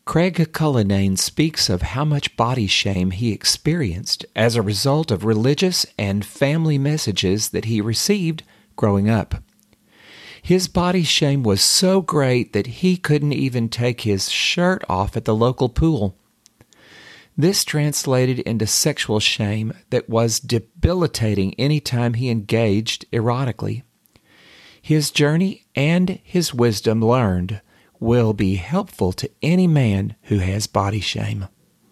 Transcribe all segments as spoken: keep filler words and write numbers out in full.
Craig Cullinane speaks of how much body shame he experienced as a result of religious and family messages that he received growing up. His body shame was so great that he couldn't even take his shirt off at the local pool. This translated into sexual shame that was debilitating any time he engaged erotically. His journey and his wisdom learned will be helpful to any man who has body shame.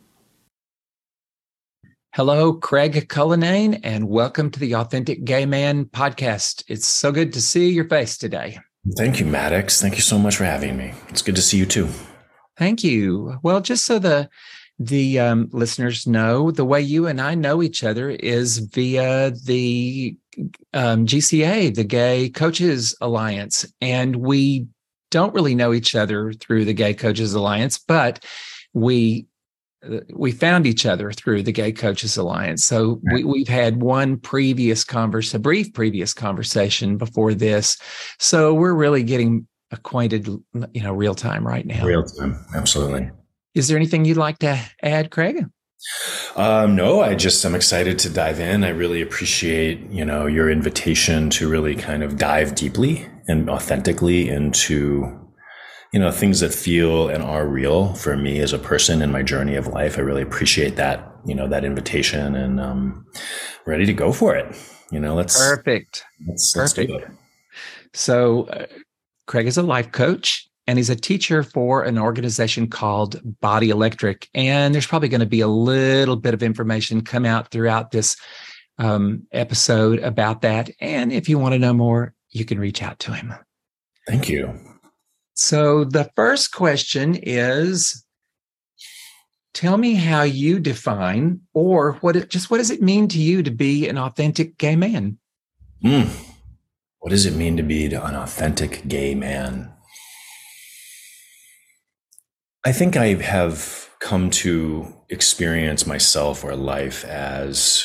Hello, Craig Cullinane, and welcome to the Authentic Gay Man podcast. It's so good to see your face today. Thank you, Maddox. Thank you so much for having me. It's good to see you too. Thank you. Well, just so the the um, listeners know, the way you and I know each other is via the um, G C A, the Gay Coaches Alliance, and we don't really know each other through the Gay Coaches Alliance, but we we found each other through the Gay Coaches Alliance. So we, we've had one previous converse, a brief previous conversation before this. So we're really getting acquainted, you know, real time right now. Real time, absolutely. Is there anything you'd like to add, Craig? Um, no, I just am excited to dive in. I really appreciate, you know, your invitation to really kind of dive deeply and authentically into, you know, things that feel and are real for me as a person in my journey of life. I really appreciate that, you know, that invitation, and um, ready to go for it. You know, let's perfect. Let's, let's perfect. do it. So, uh, Craig is a life coach, and he's a teacher for an organization called Body Electric. And there's probably going to be a little bit of information come out throughout this um, episode about that. And if you want to know more, you can reach out to him. Thank you. So the first question is, tell me how you define, or what it, just what does it mean to you to be an authentic gay man? Mm. What does it mean to be an authentic gay man? I think I have come to experience myself or life as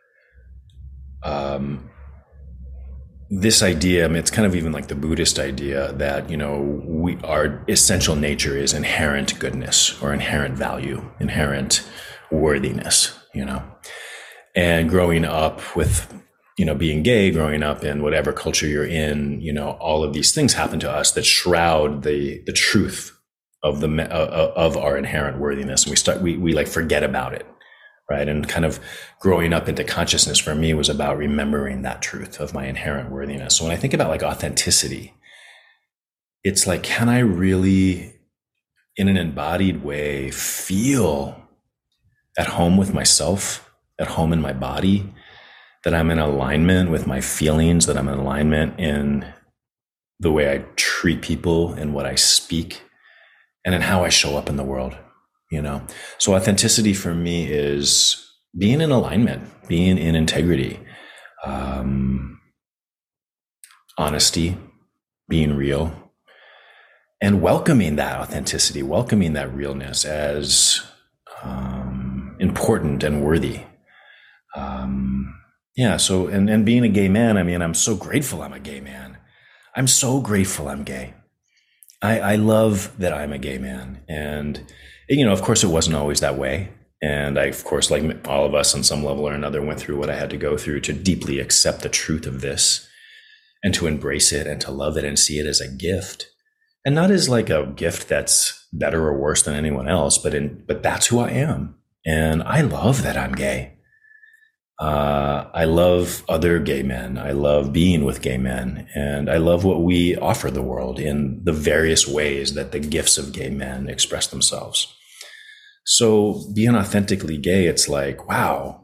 um, this idea. I mean, it's kind of even like the Buddhist idea that, you know, we, our essential nature is inherent goodness or inherent value, inherent worthiness, you know. And growing up with, you know, being gay, growing up in whatever culture you're in, you know, all of these things happen to us that shroud the the truth of the uh, of our inherent worthiness, and we start we we like forget about it, right? And kind of growing up into consciousness for me was about remembering that truth of my inherent worthiness. So when I think about like authenticity, it's like, can I really, in an embodied way, feel at home with myself, at home in my body, that I'm in alignment with my feelings, that I'm in alignment in the way I treat people and what I speak, and in how I show up in the world, you know? So authenticity for me is being in alignment, being in integrity, um, honesty, being real, and welcoming that authenticity, welcoming that realness as um, important and worthy. Um, yeah, so, and, and being a gay man, I mean, I'm so grateful I'm a gay man. I'm so grateful I'm gay. I, I love that I'm a gay man. And, you know, of course, it wasn't always that way. And I, of course, like all of us on some level or another, went through what I had to go through to deeply accept the truth of this and to embrace it and to love it and see it as a gift. And not as like a gift that's better or worse than anyone else, but in, but that's who I am. And I love that I'm gay. Uh, I love other gay men. I love being with gay men, and I love what we offer the world in the various ways that the gifts of gay men express themselves. So being authentically gay, it's like, wow,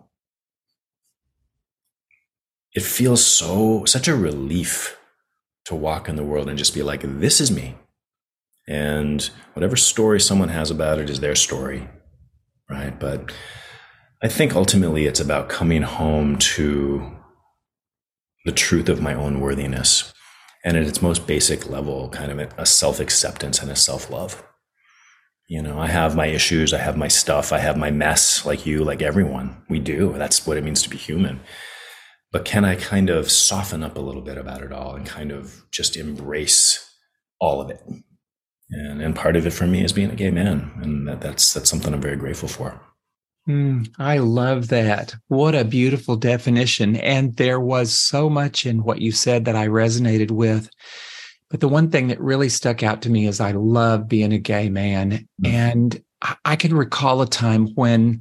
it feels so, such a relief to walk in the world and just be like, this is me. And whatever story someone has about it is their story, right? But I think ultimately it's about coming home to the truth of my own worthiness, and at its most basic level, kind of a self-acceptance and a self-love. You know, I have my issues, I have my stuff, I have my mess, like you, like everyone. We do. That's what it means to be human. But can I kind of soften up a little bit about it all and kind of just embrace all of it? And, and part of it for me is being a gay man. And that, that's, that's something I'm very grateful for. Mm, I love that. What a beautiful definition. And there was so much in what you said that I resonated with. But the one thing that really stuck out to me is I love being a gay man. Mm-hmm. And I, I can recall a time when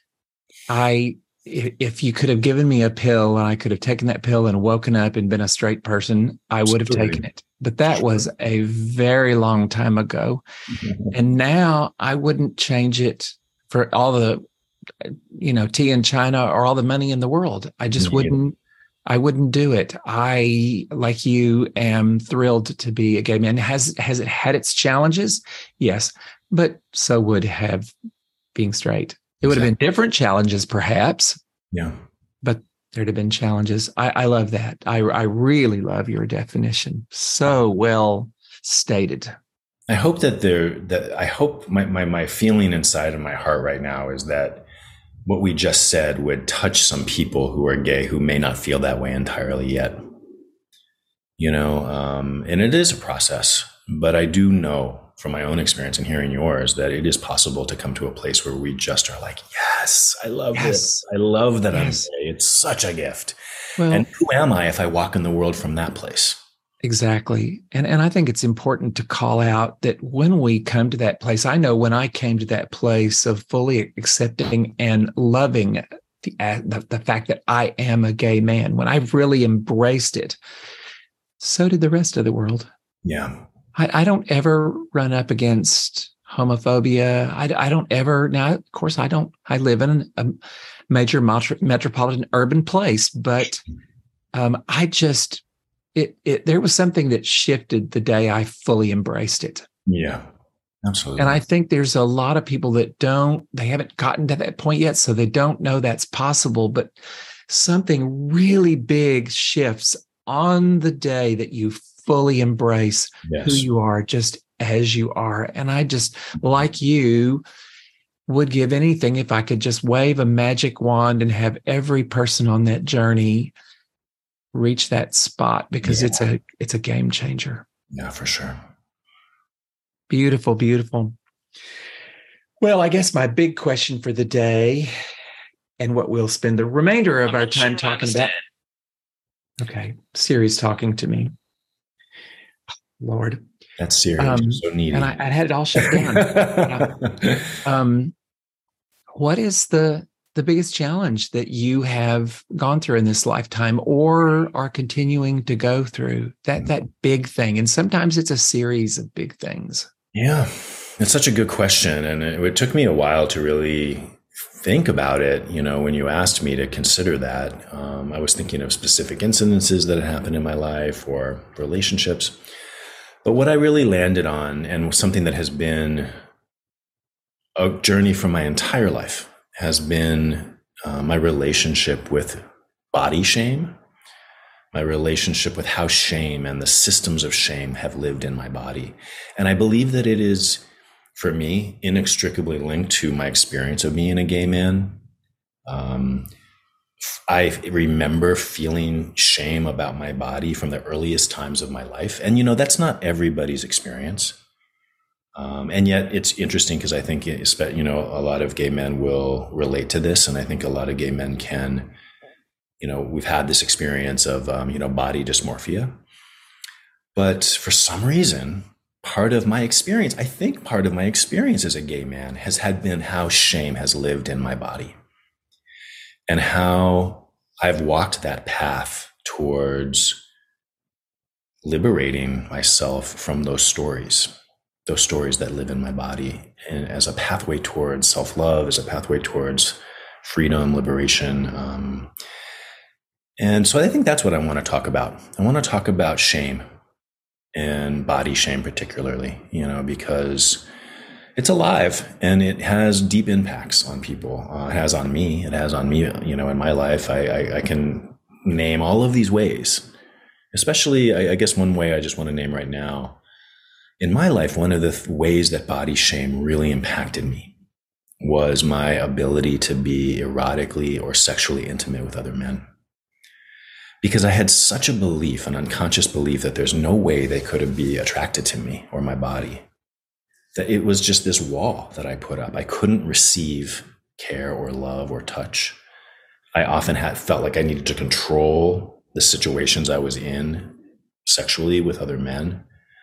I, if you could have given me a pill and I could have taken that pill and woken up and been a straight person, I would have taken it. But that was a very long time ago. Mm-hmm. And now I wouldn't change it for all the, you know, tea in China or all the money in the world. I just mm-hmm. wouldn't, I wouldn't do it. I, like you, am thrilled to be a gay man. Has, has it had its challenges? Yes. But so would have being straight. It would exactly. have been different challenges, perhaps. Yeah. But there'd have been challenges. I, I love that. I, I really love your definition. So well stated. I hope that there, that I hope my, my, my feeling inside of my heart right now is that what we just said would touch some people who are gay who may not feel that way entirely yet. You know, um, and it is a process, but I do know from my own experience and hearing yours that it is possible to come to a place where we just are like, yes, I love yes. this. I love that yes. I'm gay. It's such a gift. Well, and who am I if I walk in the world from that place? Exactly. And and I think it's important to call out that when we come to that place, I know when I came to that place of fully accepting and loving the, the, the fact that I am a gay man, when I really embraced it, so did the rest of the world. Yeah. I, I don't ever run up against homophobia. I, I don't ever, now, of course, I don't, I live in a major metro, metropolitan urban place, but um, I just, It, it, there was something that shifted the day I fully embraced it. Yeah, absolutely. And I think there's a lot of people that don't, they haven't gotten to that point yet, so they don't know that's possible. But something really big shifts on the day that you fully embrace yes. who you are, just as you are. And I just, like you, would give anything if I could just wave a magic wand and have every person on that journey reach that spot, because yeah. it's a it's a game changer. Yeah, for sure. Beautiful, beautiful. Well, I guess my big question for the day, and what we'll spend the remainder of I'm our time sure talking about. Okay, Siri's talking to me. Lord, that's Siri. Um, so needy. And I, I had it all shut down. um, what is the the biggest challenge that you have gone through in this lifetime or are continuing to go through? That that big thing. And sometimes it's a series of big things. Yeah, it's such a good question. And it, it took me a while to really think about it. You know, when you asked me to consider that, um, I was thinking of specific incidences that had happened in my life or relationships. But what I really landed on, and something that has been a journey for my entire life, has been uh, my relationship with body shame, my relationship with how shame and the systems of shame have lived in my body. And I believe that it is, for me, inextricably linked to my experience of being a gay man. Um, I remember feeling shame about my body from the earliest times of my life. And, you know, that's not everybody's experience. Um, and yet it's interesting because I think, you know, a lot of gay men will relate to this. And I think a lot of gay men can, you know, we've had this experience of, um, you know, body dysmorphia. But for some reason, part of my experience, I think part of my experience as a gay man has had been how shame has lived in my body and how I've walked that path towards liberating myself from those stories. Those stories that live in my body, and as a pathway towards self-love, as a pathway towards freedom, liberation. Um, and so I think that's what I want to talk about. I want to talk about shame and body shame particularly, you know, because it's alive and it has deep impacts on people. Uh, it has on me. It has on me, you know, in my life. I, I, I can name all of these ways, especially, I, I guess one way I just want to name right now. In my life, one of the th- ways that body shame really impacted me was my ability to be erotically or sexually intimate with other men. Because I had such a belief, an unconscious belief, that there's no way they could be attracted to me or my body that it was just this wall that I put up. I couldn't receive care or love or touch. I often had felt like I needed to control the situations I was in sexually with other men.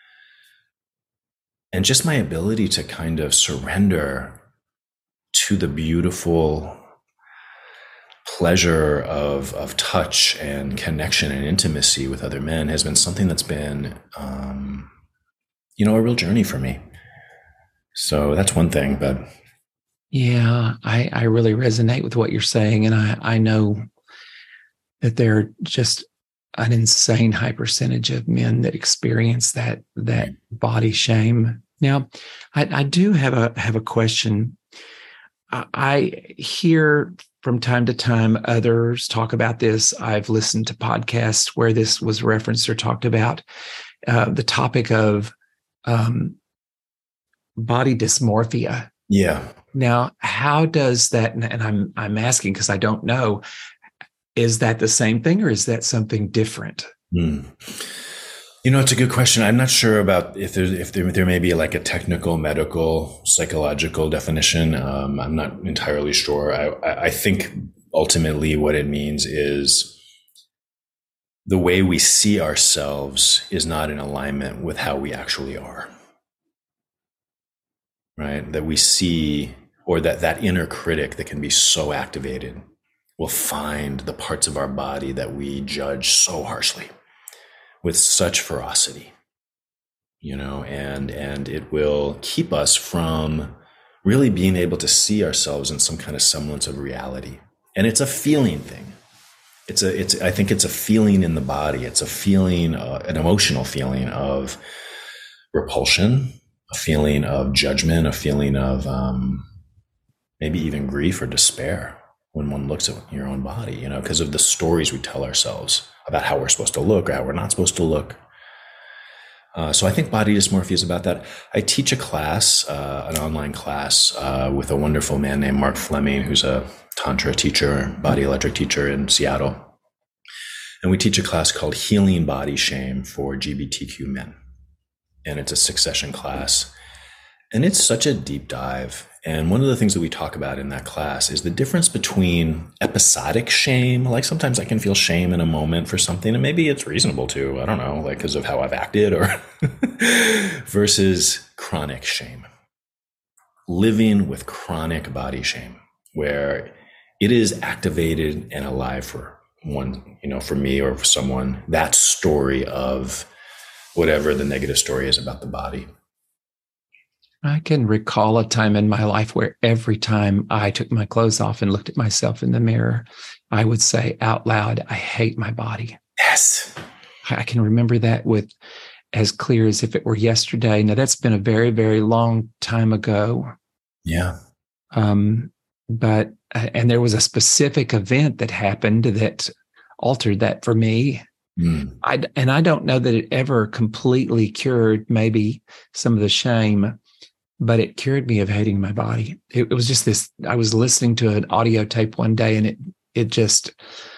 And just my ability to kind of surrender to the beautiful pleasure of, of touch and connection and intimacy with other men has been something that's been, um, you know, a real journey for me. So that's one thing, but. Yeah, I, I really resonate with what you're saying. And I, I know that there are just an insane high percentage of men that experience that, that body shame. Now, I, I do have a, have a question. I, I hear from time to time others talk about this. I've listened to podcasts where this was referenced or talked about, uh, the topic of, um, body dysmorphia. Yeah. Now, how does that, and I'm I'm asking because I don't know, is that the same thing or is that something different? Mm. You know, it's a good question. I'm not sure about if there if there, there may be like a technical, medical, psychological definition. Um, I'm not entirely sure. I, I think ultimately what it means is the way we see ourselves is not in alignment with how we actually are. Right? That we see, or that that inner critic that can be so activated will find the parts of our body that we judge so harshly with such ferocity, you know, and, and it will keep us from really being able to see ourselves in some kind of semblance of reality. And it's a feeling thing. It's a, it's, I think it's a feeling in the body. It's a feeling, uh, an emotional feeling of repulsion, a feeling of judgment, a feeling of um, maybe even grief or despair when one looks at your own body, you know, because of the stories we tell ourselves about how we're supposed to look or how we're not supposed to look. Uh, so I think body dysmorphia is about that. I teach a class, uh, an online class uh, with a wonderful man named Mark Fleming, who's a Tantra teacher, body electric teacher in Seattle. And we teach a class called Healing Body Shame for L G B T Q men. And it's a six session class. And it's such a deep dive. And one of the things that we talk about in that class is the difference between episodic shame. Like sometimes I can feel shame in a moment for something, and maybe it's reasonable to, I don't know, like because of how I've acted, or versus chronic shame. Living with chronic body shame, where it is activated and alive for one, you know, for me or for someone, that story of whatever the negative story is about the body. I can recall a time in my life where every time I took my clothes off and looked at myself in the mirror, I would say out loud, I hate my body. Yes. I can remember that with as clear as if it were yesterday. Now, that's been a very, very long time ago. Yeah. Um, but, and there was a specific event that happened that altered that for me. Mm. I, and I don't know that it ever completely cured maybe some of the shame, but it cured me of hating my body. It, it was just this, I was listening to an audio tape one day, and it, it just,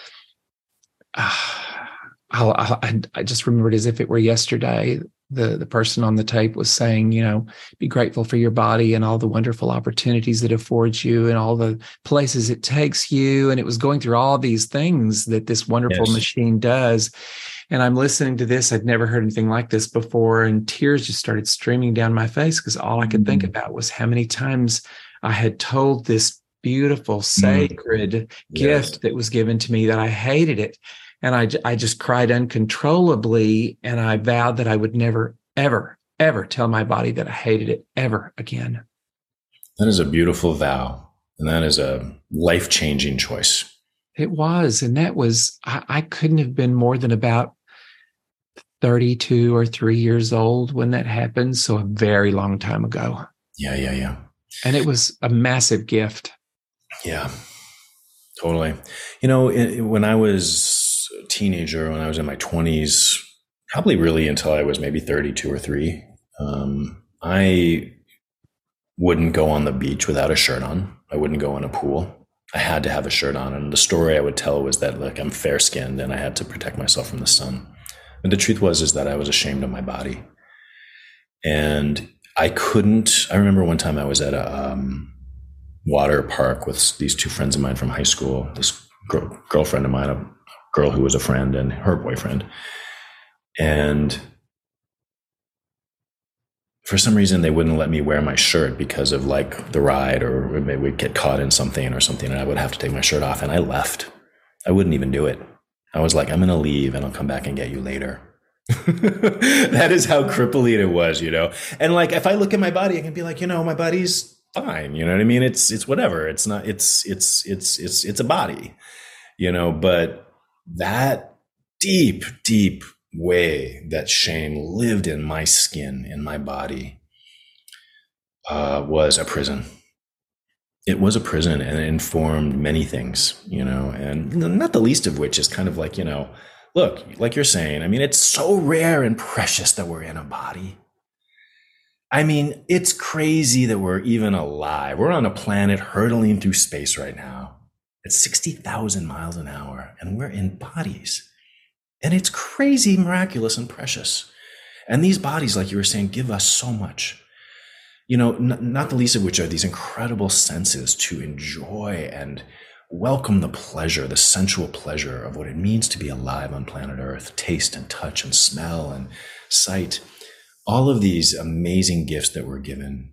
uh, I, I, I just remembered as if it were yesterday. The, the person on the tape was saying, you know, be grateful for your body and all the wonderful opportunities it affords you and all the places it takes you. And it was going through all these things that this wonderful yes. machine does. And I'm listening to this. I'd never heard anything like this before. And tears just started streaming down my face because all I could mm-hmm. think about was how many times I had told this beautiful, sacred mm-hmm. gift yes. that was given to me that I hated it. And I, I just cried uncontrollably, and I vowed that I would never, ever, ever tell my body that I hated it ever again. That is a beautiful vow, and that is a life-changing choice. It was, and that was, I, I couldn't have been more than about thirty-two or three years old when that happened, so a very long time ago. Yeah, yeah, yeah. And it was a massive gift. Yeah, totally. You know, it, when I was a teenager, when I was in my twenties, probably really until I was maybe thirty-two or three, um, I wouldn't go on the beach without a shirt on. I wouldn't go in a pool. I had to have a shirt on. And the story I would tell was that, look, I'm fair skinned and I had to protect myself from the sun. And the truth was, is that I was ashamed of my body. And I couldn't. I remember one time I was at a um, water park with these two friends of mine from high school. This girl, girlfriend of mine, a girl who was a friend, and her boyfriend. And for some reason, they wouldn't let me wear my shirt because of like the ride, or maybe we'd get caught in something or something, and I would have to take my shirt off. And I left. I wouldn't even do it. I was like, I'm going to leave and I'll come back and get you later. That is how crippling it was, you know? And like, if I look at my body, I can be like, you know, my body's fine. You know what I mean? It's, it's whatever. It's not, it's, it's, it's, it's, it's a body, you know, but that deep, deep way that shame lived in my skin, in my body, uh, was a prison. It was a prison, and it informed many things, you know, and not the least of which is kind of like, you know, look, like you're saying, I mean, it's so rare and precious that we're in a body. I mean, it's crazy that we're even alive. We're on a planet hurtling through space right now at sixty thousand miles an hour, and we're in bodies. And it's crazy, miraculous, and precious. And these bodies, like you were saying, give us so much. You know, n- not the least of which are these incredible senses to enjoy and welcome the pleasure, the sensual pleasure of what it means to be alive on planet Earth, taste and touch and smell and sight, all of these amazing gifts that we're given.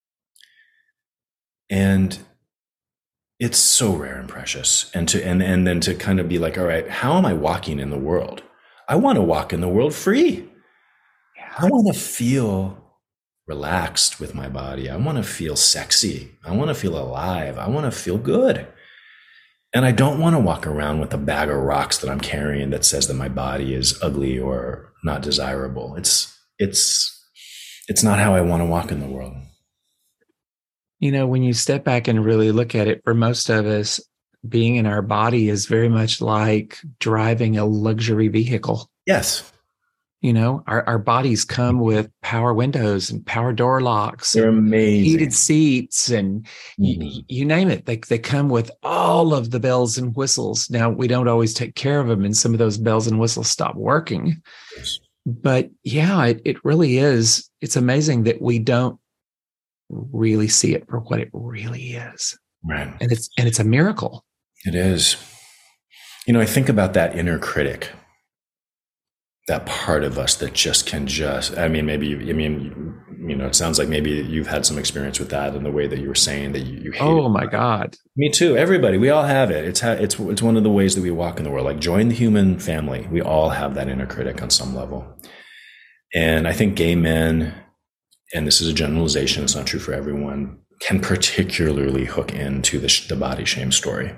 And it's so rare and precious. And to and, and then to kind of be like, all right, how am I walking in the world? I want to walk in the world free. I want to feel relaxed with my body. I want to feel sexy. I want to feel alive. I want to feel good. And I don't want to walk around with a bag of rocks that I'm carrying that says that my body is ugly or not desirable. It's, it's, it's not how I want to walk in the world. You know, when you step back and really look at it, for most of us, being in our body is very much like driving a luxury vehicle. Yes. You know, our, our bodies come with power windows and power door locks. They're and amazing. Heated seats and mm-hmm. you, you name it. They, they come with all of the bells and whistles. Now, we don't always take care of them, and some of those bells and whistles stop working. Yes. But yeah, it, it really is. It's amazing that we don't really see it for what it really is. Right. And it's and it's a miracle. It is. You know, I think about that inner critic. That part of us that just can just, I mean, maybe, I mean, you know, it sounds like maybe you've had some experience with that in the way that you were saying that you, you hate Oh it. my God. Me too. Everybody, we all have it. It's, ha- it's, it's one of the ways that we walk in the world, like join the human family. We all have that inner critic on some level. And I think gay men, and this is a generalization, it's not true for everyone, can particularly hook into the, sh- the body shame story.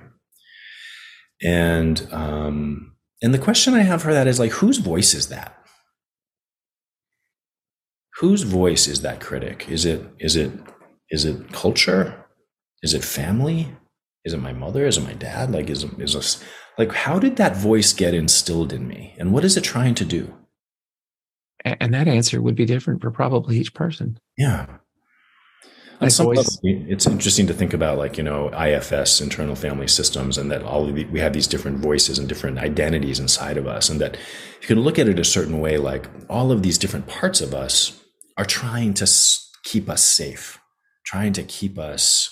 And, um, And the question I have for that is like, whose voice is that? Whose voice is that critic? Is it, is it, is it culture? Is it family? Is it my mother? Is it my dad? Like, is, is this, like, how did that voice get instilled in me? And what is it trying to do? And that answer would be different for probably each person. Yeah. On some level, it's interesting to think about, like, you know, I F S, internal family systems, and that all of the, we have these different voices and different identities inside of us. And that you can look at it a certain way, like all of these different parts of us are trying to keep us safe, trying to keep us,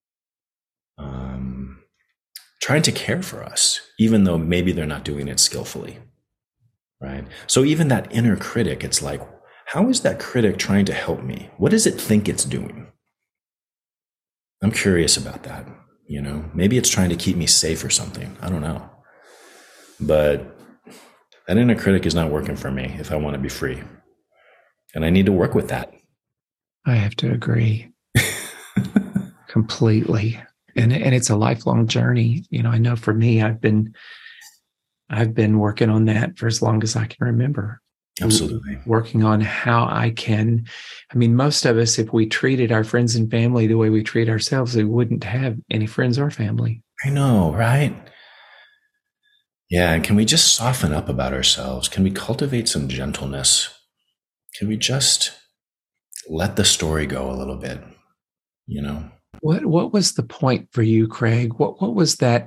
um, trying to care for us, even though maybe they're not doing it skillfully. Right. So even that inner critic, it's like, how is that critic trying to help me? What does it think it's doing? I'm curious about that. You know, maybe it's trying to keep me safe or something. I don't know. But that inner critic is not working for me if I want to be free. And I need to work with that. I have to agree completely. And, and it's a lifelong journey. You know, I know for me, I've been, I've been working on that for as long as I can remember. Absolutely. Working on how I can, I mean, most of us, if we treated our friends and family the way we treat ourselves, we wouldn't have any friends or family. I know, right? Yeah. And can we just soften up about ourselves? Can we cultivate some gentleness? Can we just let the story go a little bit? You know? What What was the point for you, Craig? What What was that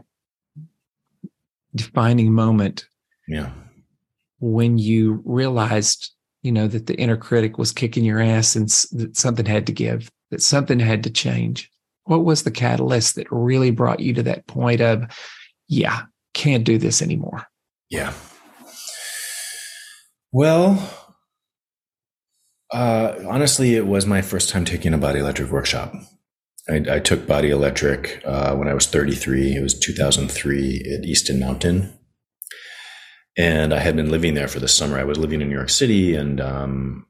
defining moment? Yeah. When you realized, you know, that the inner critic was kicking your ass and that something had to give, that something had to change? What was the catalyst that really brought you to that point of, yeah, can't do this anymore? Yeah. Well, uh, honestly, it was my first time taking a body electric workshop. I, I took body electric uh, when I was thirty-three. It was two thousand three at Easton Mountain. And I had been living there for the summer. I was living in New York City, and um,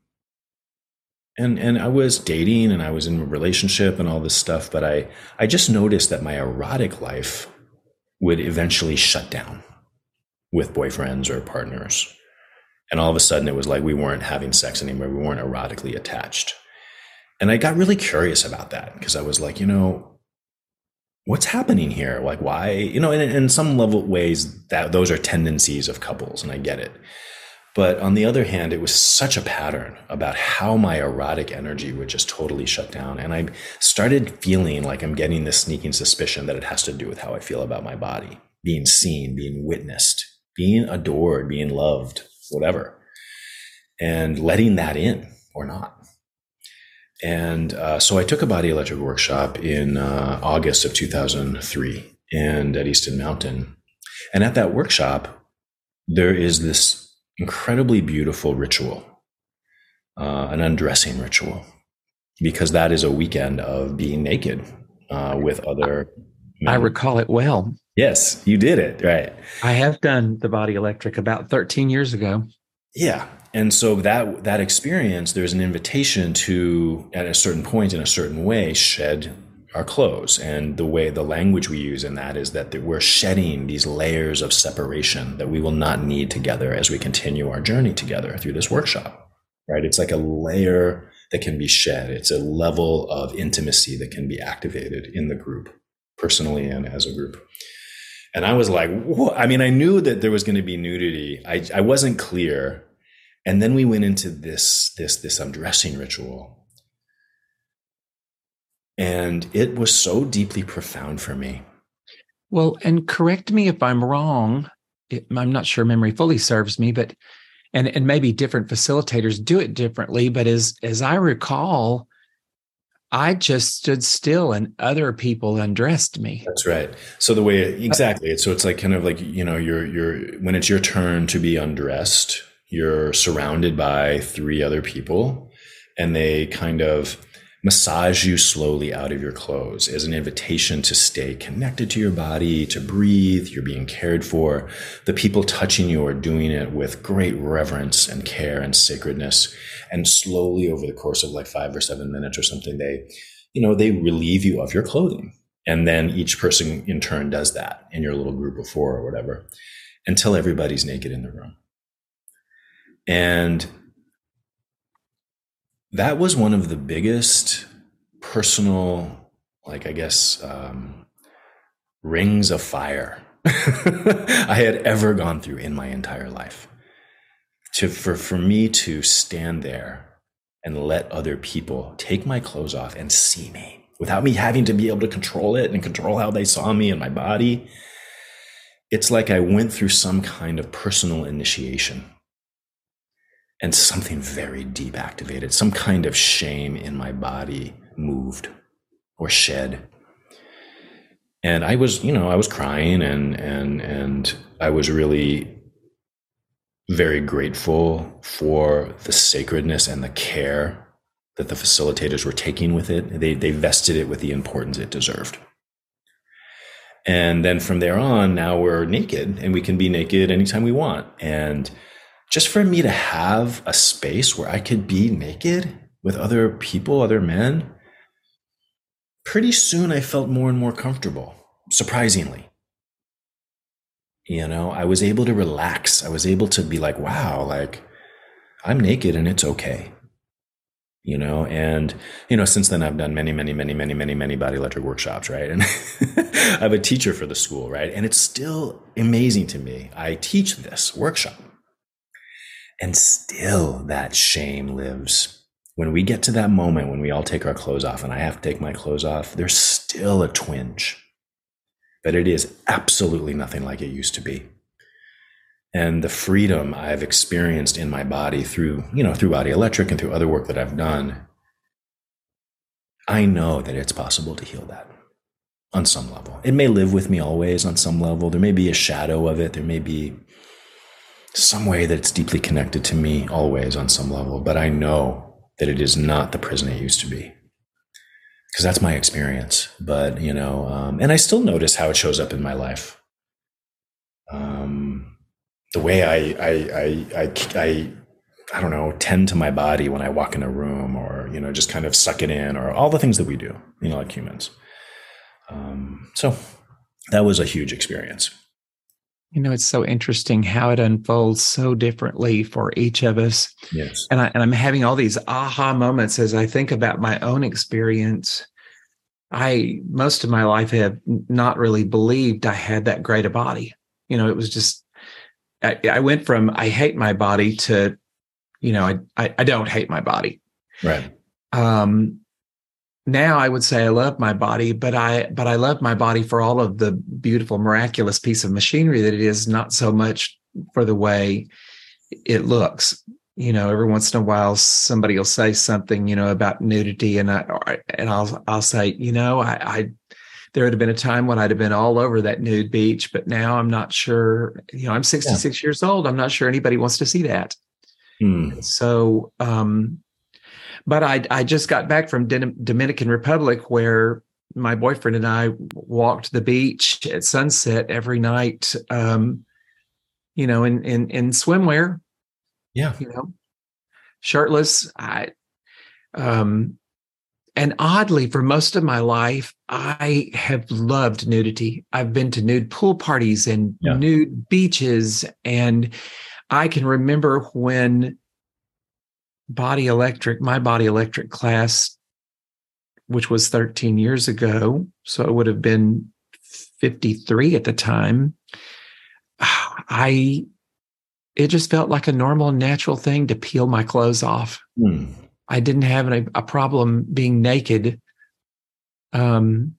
and and I was dating, and I was in a relationship and all this stuff. But I I just noticed that my erotic life would eventually shut down with boyfriends or partners. And all of a sudden, it was like we weren't having sex anymore. We weren't erotically attached. And I got really curious about that because I was like, you know, what's happening here? Like, why? You know, in, in some level ways, that those are tendencies of couples, and I get it. But on the other hand, it was such a pattern about how my erotic energy would just totally shut down. And I started feeling like I'm getting this sneaking suspicion that it has to do with how I feel about my body, being seen, being witnessed, being adored, being loved, whatever, and letting that in or not. And uh, so I took a body electric workshop in uh, August of two thousand three and at Easton Mountain. And at that workshop, there is this incredibly beautiful ritual, uh, an undressing ritual, because that is a weekend of being naked uh, with other men. I recall it well. Yes, you did it, right. I have done the body electric about thirteen years ago. Yeah. And so that that experience, there's an invitation to, at a certain point, in a certain way, shed our clothes. And the way, the language we use in that is that we're shedding these layers of separation that we will not need together as we continue our journey together through this workshop, right? It's like a layer that can be shed. It's a level of intimacy that can be activated in the group, personally and as a group. And I was like, whoa. I mean, I knew that there was going to be nudity. I, I wasn't clear. And then we went into this, this, this undressing ritual. And it was so deeply profound for me. Well, and correct me if I'm wrong. It, I'm not sure memory fully serves me, but, and, and maybe different facilitators do it differently. But as, as I recall, I just stood still and other people undressed me. That's right. So the way, exactly. So it's like kind of like, you know, you're, you're, when it's your turn to be undressed, you're surrounded by three other people, and they kind of massage you slowly out of your clothes as an invitation to stay connected to your body, to breathe. You're being cared for. The people touching you are doing it with great reverence and care and sacredness. And slowly over the course of like five or seven minutes or something, they, you know, they relieve you of your clothing. And then each person in turn does that in your little group of four or whatever, until everybody's naked in the room. And that was one of the biggest personal, like, I guess, um, rings of fire I had ever gone through in my entire life. To, for, for me to stand there and let other people take my clothes off and see me without me having to be able to control it and control how they saw me and my body. It's like I went through some kind of personal initiation. And something very deep activated, some kind of shame in my body moved or shed. And I was, you know, I was crying and, and, and I was really very grateful for the sacredness and the care that the facilitators were taking with it. They, they vested it with the importance it deserved. And then from there on, now we're naked and we can be naked anytime we want. And just for me to have a space where I could be naked with other people, other men, pretty soon I felt more and more comfortable, surprisingly. You know, I was able to relax. I was able to be like, wow, like I'm naked and it's okay. You know, and, you know, since then I've done many, many, many, many, many, many body electric workshops, right? And I have a teacher for the school, right? And it's still amazing to me. I teach this workshop. And still that shame lives. When we get to that moment when we all take our clothes off and I have to take my clothes off, there's still a twinge. But it is absolutely nothing like it used to be. and the freedom I've experienced in my body through, you know, through Body Electric and through other work that I've done, I know that it's possible to heal that on some level. It may live with me always on some level. There may be a shadow of it. There may be some way that it's deeply connected to me always on some level, but I know that it is not the prison it used to be, because that's my experience. But, you know, um, and I still notice how it shows up in my life. Um, the way I, I, I, I, I, I don't know, tend to my body when I walk in a room, or, you know, just kind of suck it in, or all the things that we do, you know, like humans. Um, so that was a huge experience. You know, it's so interesting how it unfolds so differently for each of us. Yes. And, I, and I'm having all these aha moments as I think about my own experience. I, most of my life, have not really believed I had that great a body. You know, it was just, I, I went from I hate my body to, you know, I, I, I don't hate my body. Right. Um, now I would say I love my body, but I but I love my body for all of the beautiful, miraculous piece of machinery that it is, not so much for the way it looks. You know, every once in a while, somebody will say something, you know, about nudity, and I and I'll I'll say, you know, I, I there would have been a time when I'd have been all over that nude beach, but now I'm not sure. You know, I'm sixty-six yeah. years old. I'm not sure anybody wants to see that. Hmm. So. um But I, I just got back from Dominican Republic, where my boyfriend and I walked the beach at sunset every night, um, you know, in, in, in swimwear. Yeah. You know, shirtless. I, um, and oddly, for most of my life, I have loved nudity. I've been to nude pool parties and yeah. nude beaches. And I can remember when Body Electric, my Body Electric class, which was thirteen years ago, so it would have been fifty-three at the time. I, it just felt like a normal, natural thing to peel my clothes off. Mm. I didn't have a, a problem being naked. Um,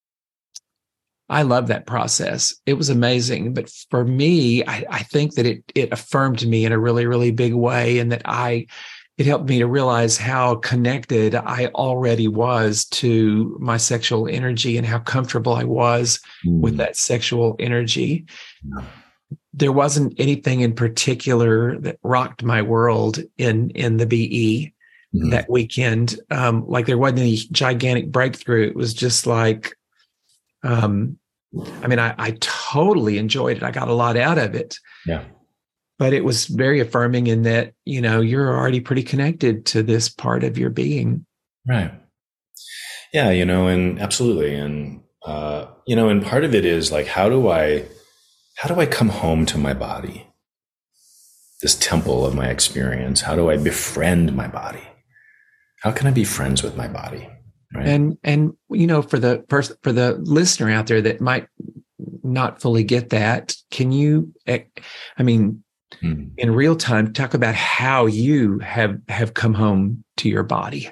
I love that process. It was amazing. But for me, I, I think that it it affirmed me in a really, really big way, and that I. It helped me to realize how connected I already was to my sexual energy and how comfortable I was mm. with that sexual energy. Yeah. There wasn't anything in particular that rocked my world in, in the B E mm. that weekend. Um, like there wasn't any gigantic breakthrough. It was just like, um, I mean, I, I totally enjoyed it. I got a lot out of it. Yeah. But it was very affirming in that, you know, you're already pretty connected to this part of your being. Right. Yeah, you know, and absolutely. And, uh, you know, and part of it is like, how do I, how do I come home to my body? This temple of my experience. How do I befriend my body? How can I be friends with my body? Right. And, and, you know, for the first, for the listener out there that might not fully get that, can you, I mean, Mm. in real time, talk about how you have, have come home to your body.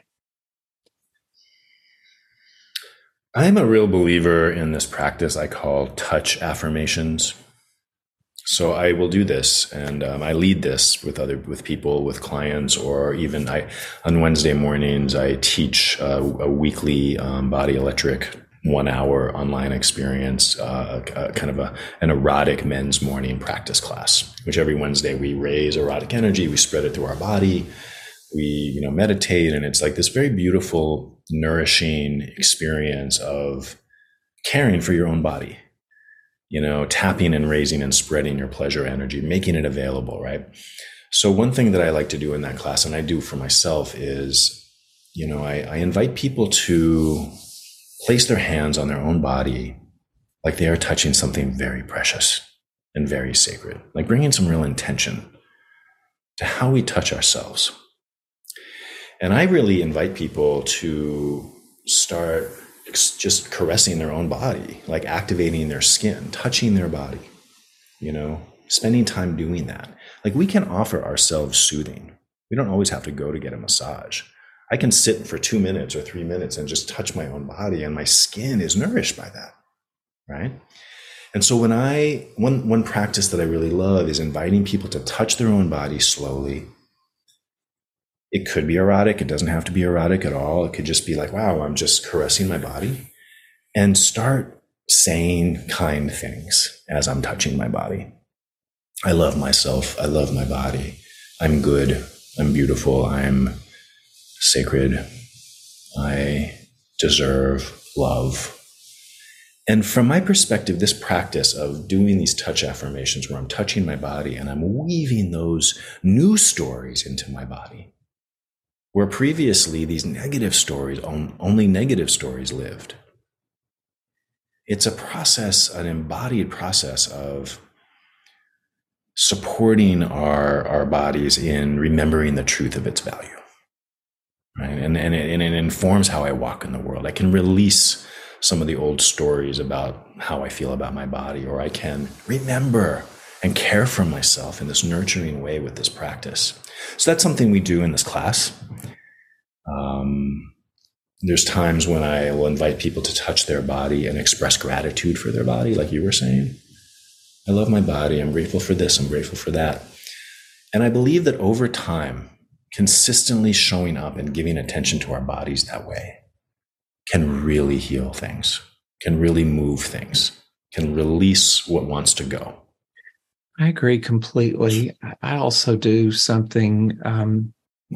I'm a real believer in this practice I call touch affirmations. So I will do this, and um, I lead this with other with people, with clients, or even I on Wednesday mornings I teach uh, a weekly um, Body Electric one hour online experience, uh, a, kind of a, an erotic men's morning practice class, which every Wednesday we raise erotic energy, we spread it through our body, we, you know, meditate. And it's like this very beautiful, nourishing experience of caring for your own body, you know, tapping and raising and spreading your pleasure energy, making it available. Right. So one thing that I like to do in that class, and I do for myself, is, you know, I, I invite people to place their hands on their own body like they are touching something very precious and very sacred, like bringing some real intention to how we touch ourselves. And I really invite people to start just caressing their own body, like activating their skin, touching their body, you know, spending time doing that. Like we can offer ourselves soothing. We don't always have to go to get a massage. I can sit for two minutes or three minutes and just touch my own body, and my skin is nourished by that, right? And so when I, one, one practice that I really love is inviting people to touch their own body slowly. It could be erotic. It doesn't have to be erotic at all. It could just be like, wow, I'm just caressing my body, and start saying kind things as I'm touching my body. I love myself. I love my body. I'm good. I'm beautiful. I'm sacred. I deserve love. And from my perspective, this practice of doing these touch affirmations where I'm touching my body and I'm weaving those new stories into my body, where previously these negative stories, only negative stories lived. It's a process, an embodied process of supporting our, our bodies in remembering the truth of its value. Right? And, and, it, and it informs how I walk in the world. I can release some of the old stories about how I feel about my body, or I can remember and care for myself in this nurturing way with this practice. So that's something we do in this class. Um, there's times when I will invite people to touch their body and express gratitude for their body, like you were saying. I love my body. I'm grateful for this. I'm grateful for that. And I believe that over time, consistently showing up and giving attention to our bodies that way can really heal things, can really move things, can release what wants to go. I agree completely. I also do something, um,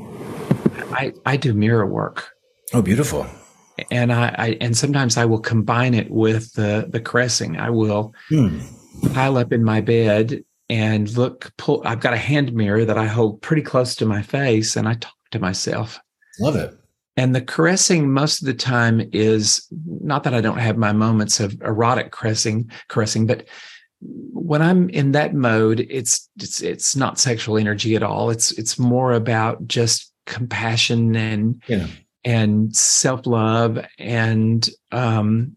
I, I do mirror work. Oh, beautiful. And I, I and sometimes I will combine it with the, the caressing. I will hmm. pile up in my bed and look, pull, I've got a hand mirror that I hold pretty close to my face, and I talk to myself. Love it. And the caressing most of the time is not that I don't have my moments of erotic caressing, caressing, but when I'm in that mode, it's it's it's not sexual energy at all. It's it's more about just compassion and yeah. and self-love, and um,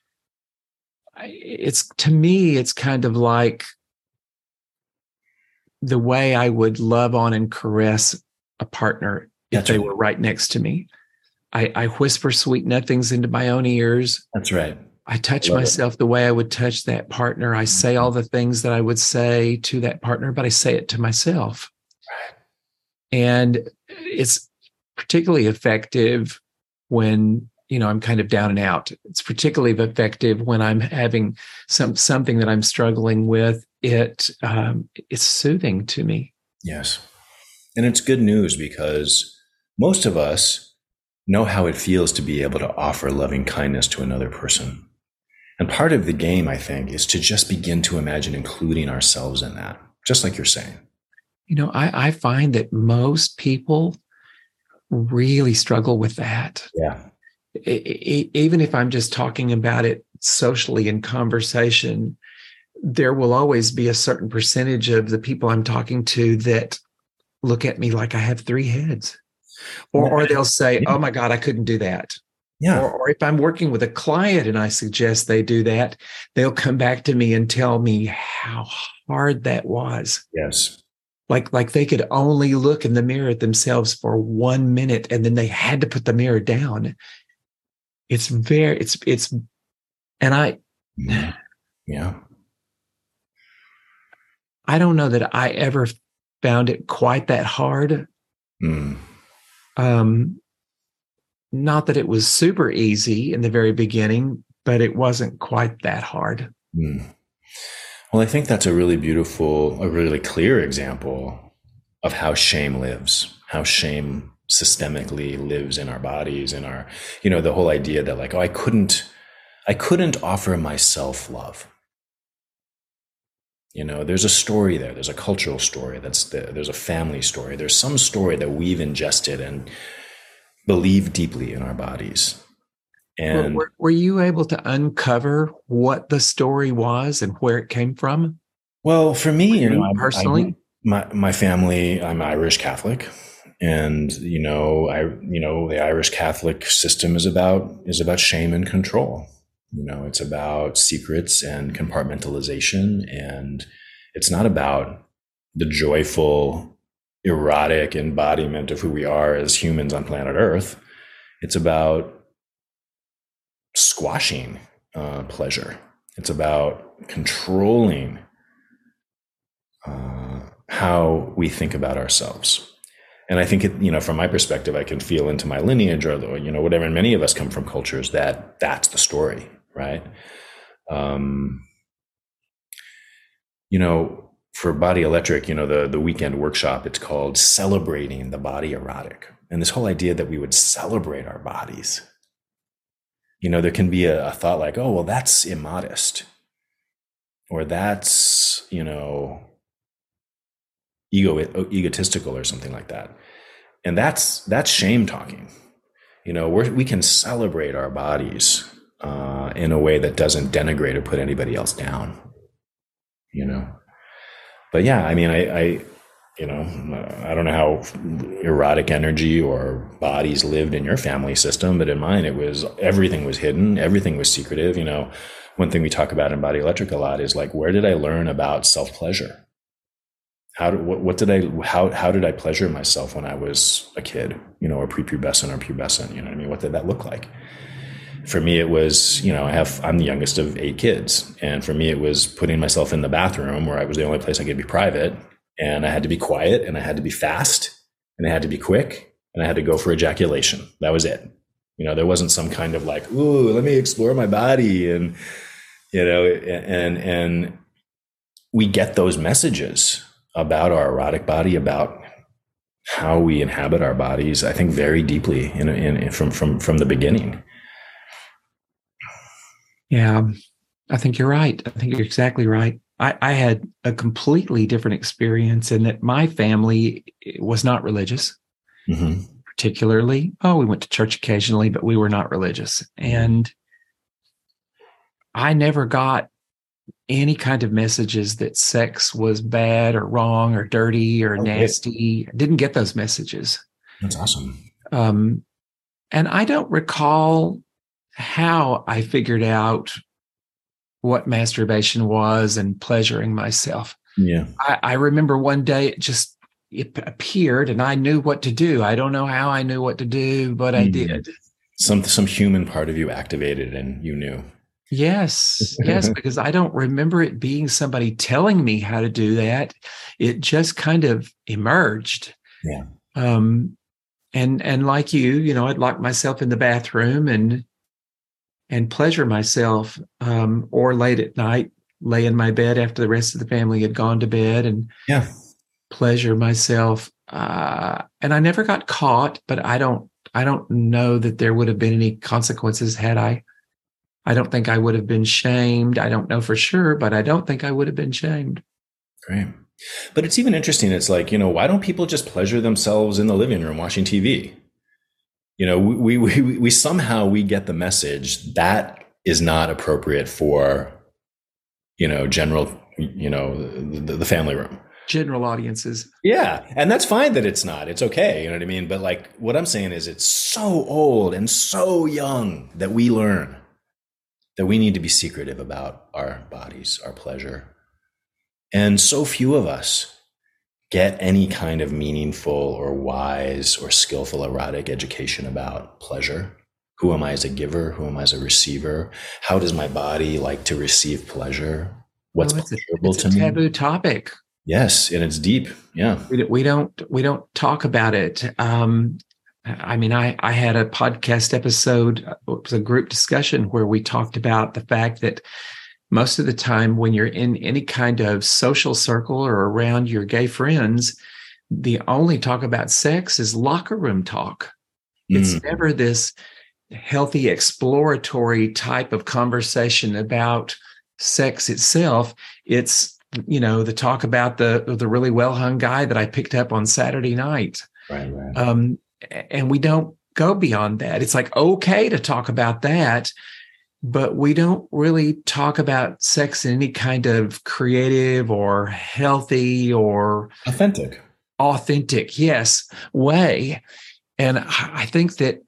it's to me, it's kind of like the way I would love on and caress a partner if That's they right. were right next to me. I, I whisper sweet nothings into my own ears. That's right. I touch Love myself it. the way I would touch that partner. I say all the things that I would say to that partner, but I say it to myself. Right. And it's particularly effective when, you know, I'm kind of down and out. It's particularly effective when I'm having some something that I'm struggling with. It um, it's soothing to me. Yes. And it's good news, because most of us know how it feels to be able to offer loving kindness to another person. And part of the game, I think, is to just begin to imagine including ourselves in that, just like you're saying. You know, I, I find that most people really struggle with that. Yeah. I, I, even if I'm just talking about it socially in conversation, there will always be a certain percentage of the people I'm talking to that look at me like I have three heads. Or, or they'll say, oh my God, I couldn't do that. Yeah. Or, or if I'm working with a client and I suggest they do that, they'll come back to me and tell me how hard that was. Yes. Like, like they could only look in the mirror at themselves for one minute and then they had to put the mirror down. It's very, it's, it's, and I, yeah. I don't know that I ever found it quite that hard. Mm. Um, not that it was super easy in the very beginning, but it wasn't quite that hard. Mm. Well, I think that's a really beautiful, a really clear example of how shame lives, how shame systemically lives in our bodies, in our, you know, the whole idea that like, oh, I couldn't, I couldn't offer myself love. You know, there's a story there. There's a cultural story. That's the, there's a family story. There's some story that we've ingested and believe deeply in our bodies. And were, were you able to uncover what the story was and where it came from? Well, for me, you know, personally, I, I, my my family, I'm Irish Catholic, and you know, I you know, the Irish Catholic system is about is about shame and control. You know, it's about secrets and compartmentalization, and it's not about the joyful, erotic embodiment of who we are as humans on planet Earth. It's about squashing uh, pleasure. It's about controlling uh, how we think about ourselves. And I think, it, you know, from my perspective, I can feel into my lineage or, you know, whatever. And many of us come from cultures that that's the story, right? Um, you know, for Body Electric, you know, the, the weekend workshop, it's called Celebrating the Body Erotic. And this whole idea that we would celebrate our bodies. You know, there can be a, a thought like, oh, well, that's immodest. Or that's, you know, ego egotistical or something like that. And that's that's shame talking. You know, we're, we can celebrate our bodies uh, in a way that doesn't denigrate or put anybody else down. You know, but yeah, I mean, I, I you know, I don't know how erotic energy or bodies lived in your family system, but in mine, it was everything was hidden, everything was secretive. You know, one thing we talk about in Body Electric a lot is like, where did I learn about self-pleasure? How did, what, what did I, how, how did I pleasure myself when I was a kid, you know, or prepubescent or pubescent, you know what I mean? What did that look like? For me, it was, you know, I have, I'm the youngest of eight kids. And for me, it was putting myself in the bathroom where I was the only place I could be private. And I had to be quiet and I had to be fast and I had to be quick and I had to go for ejaculation. That was it. You know, there wasn't some kind of like, ooh, let me explore my body. And, you know, and, and we get those messages about our erotic body, about how we inhabit our bodies, I think very deeply in, in, from, from, from the beginning. Yeah, I think you're right. I think you're exactly right. I, I had a completely different experience in that my family was not religious, mm-hmm. particularly. Oh, we went to church occasionally, but we were not religious. And I never got any kind of messages that sex was bad or wrong or dirty or okay. nasty. I didn't get those messages. That's awesome. Um, and I don't recall how I figured out what masturbation was and pleasuring myself. Yeah. I, I remember one day it just it appeared and I knew what to do. I don't know how I knew what to do, but mm-hmm. I did. Some some human part of you activated and you knew. Yes, yes, because I don't remember it being somebody telling me how to do that. It just kind of emerged. Yeah. Um, and and like you, you know, I'd lock myself in the bathroom and and pleasure myself, um, or late at night, lay in my bed after the rest of the family had gone to bed and yeah. pleasure myself. Uh, and I never got caught, but I don't I don't know that there would have been any consequences had I. I don't think I would have been shamed. I don't know for sure, but I don't think I would have been shamed. Great. But it's even interesting. It's like, you know, why don't people just pleasure themselves in the living room watching T V? You know, we we we, we somehow we get the message that is not appropriate for, you know, general, you know, the, the family room. General audiences. Yeah. And that's fine that it's not. It's okay. You know what I mean? But like what I'm saying is it's so old and so young that we learn that we need to be secretive about our bodies, our pleasure. And so few of us get any kind of meaningful or wise or skillful erotic education about pleasure. Who am I as a giver? Who am I as a receiver? How does my body like to receive pleasure? What's well, pleasurable to me? It's a taboo topic. Yes, and it's deep. Yeah, we, we don't we don't talk about it. Um, I mean, I, I had a podcast episode, it was a group discussion where we talked about the fact that most of the time when you're in any kind of social circle or around your gay friends, the only talk about sex is locker room talk. It's mm. never this healthy, exploratory type of conversation about sex itself. It's, you know, the talk about the, the really well-hung guy that I picked up on Saturday night. Right, right. Um, And we don't go beyond that. It's like, okay to talk about that, but we don't really talk about sex in any kind of creative or healthy or authentic, authentic, yes, way. And I think that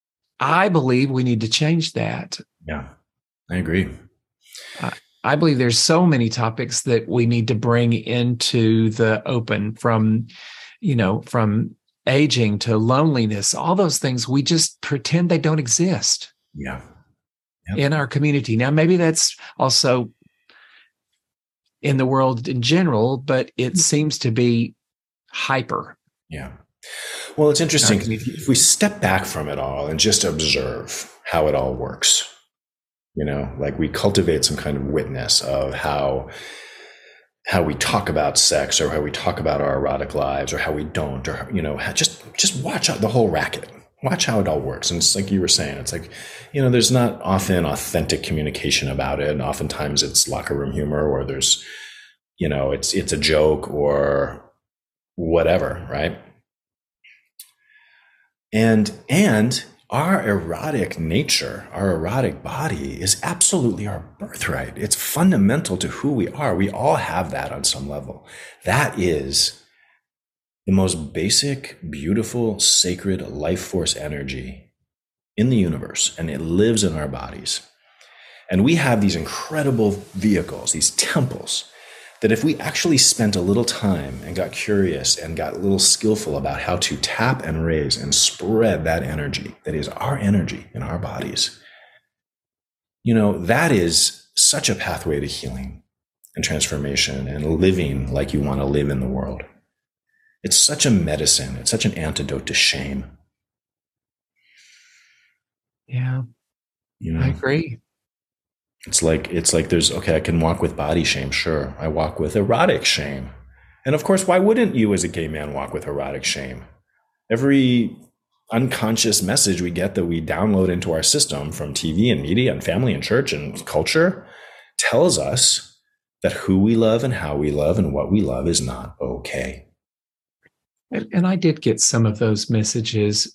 I believe we need to change that. Yeah, I agree. I, I believe there's so many topics that we need to bring into the open, from, you know, from aging to loneliness, all those things, we just pretend they don't exist. Yeah. Yep. in our community. Now, maybe that's also in the world in general, but it seems to be hyper. Yeah. Well, it's interesting. If we step back from it all and just observe how it all works, you know, like we cultivate some kind of witness of how how we talk about sex, or how we talk about our erotic lives, or how we don't, or, you know, just just watch out the whole racket. Watch how it all works. And it's like you were saying, it's like, you know, there's not often authentic communication about it. And oftentimes it's locker room humor, or there's, you know, it's it's a joke or whatever, right? And and our erotic nature, our erotic body is absolutely our birthright. It's fundamental to who we are. We all have that on some level. That is the most basic, beautiful, sacred life force energy in the universe, and it lives in our bodies. And we have these incredible vehicles, these temples, that if we actually spent a little time and got curious and got a little skillful about how to tap and raise and spread that energy, that is our energy in our bodies, you know, that is such a pathway to healing and transformation and living like you want to live in the world. It's such a medicine. It's such an antidote to shame. Yeah, you know? I agree. It's like, it's like there's, okay, I can walk with body shame. Sure. I walk with erotic shame. And of course, why wouldn't you as a gay man walk with erotic shame? Every unconscious message we get that we download into our system from T V and media and family and church and culture tells us that who we love and how we love and what we love is not okay. And, and I did get some of those messages,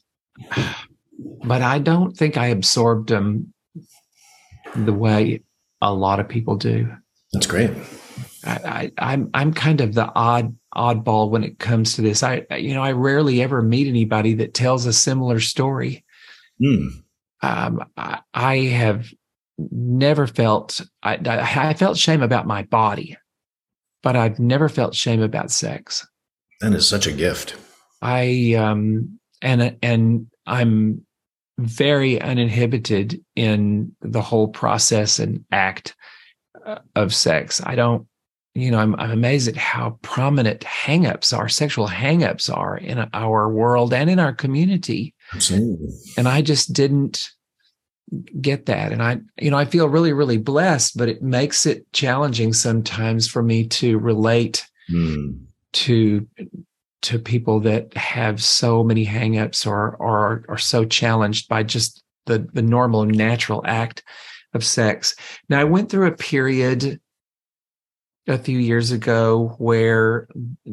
but I don't think I absorbed them the way a lot of people do. That's great. I, I, I'm I'm kind of the odd oddball when it comes to this. I you know I rarely ever meet anybody that tells a similar story. Mm. Um, I, I have never felt I, I felt shame about my body, but I've never felt shame about sex. That is such a gift. I um and and I'm very uninhibited in the whole process and act of sex. I don't, you know, I'm, I'm amazed at how prominent hangups are, sexual hangups are in our world and in our community. Absolutely. And I just didn't get that. And I, you know, I feel really, really blessed, but it makes it challenging sometimes for me to relate mm. to to people that have so many hangups or or are so challenged by just the, the normal natural act of sex. Now, I went through a period a few years ago where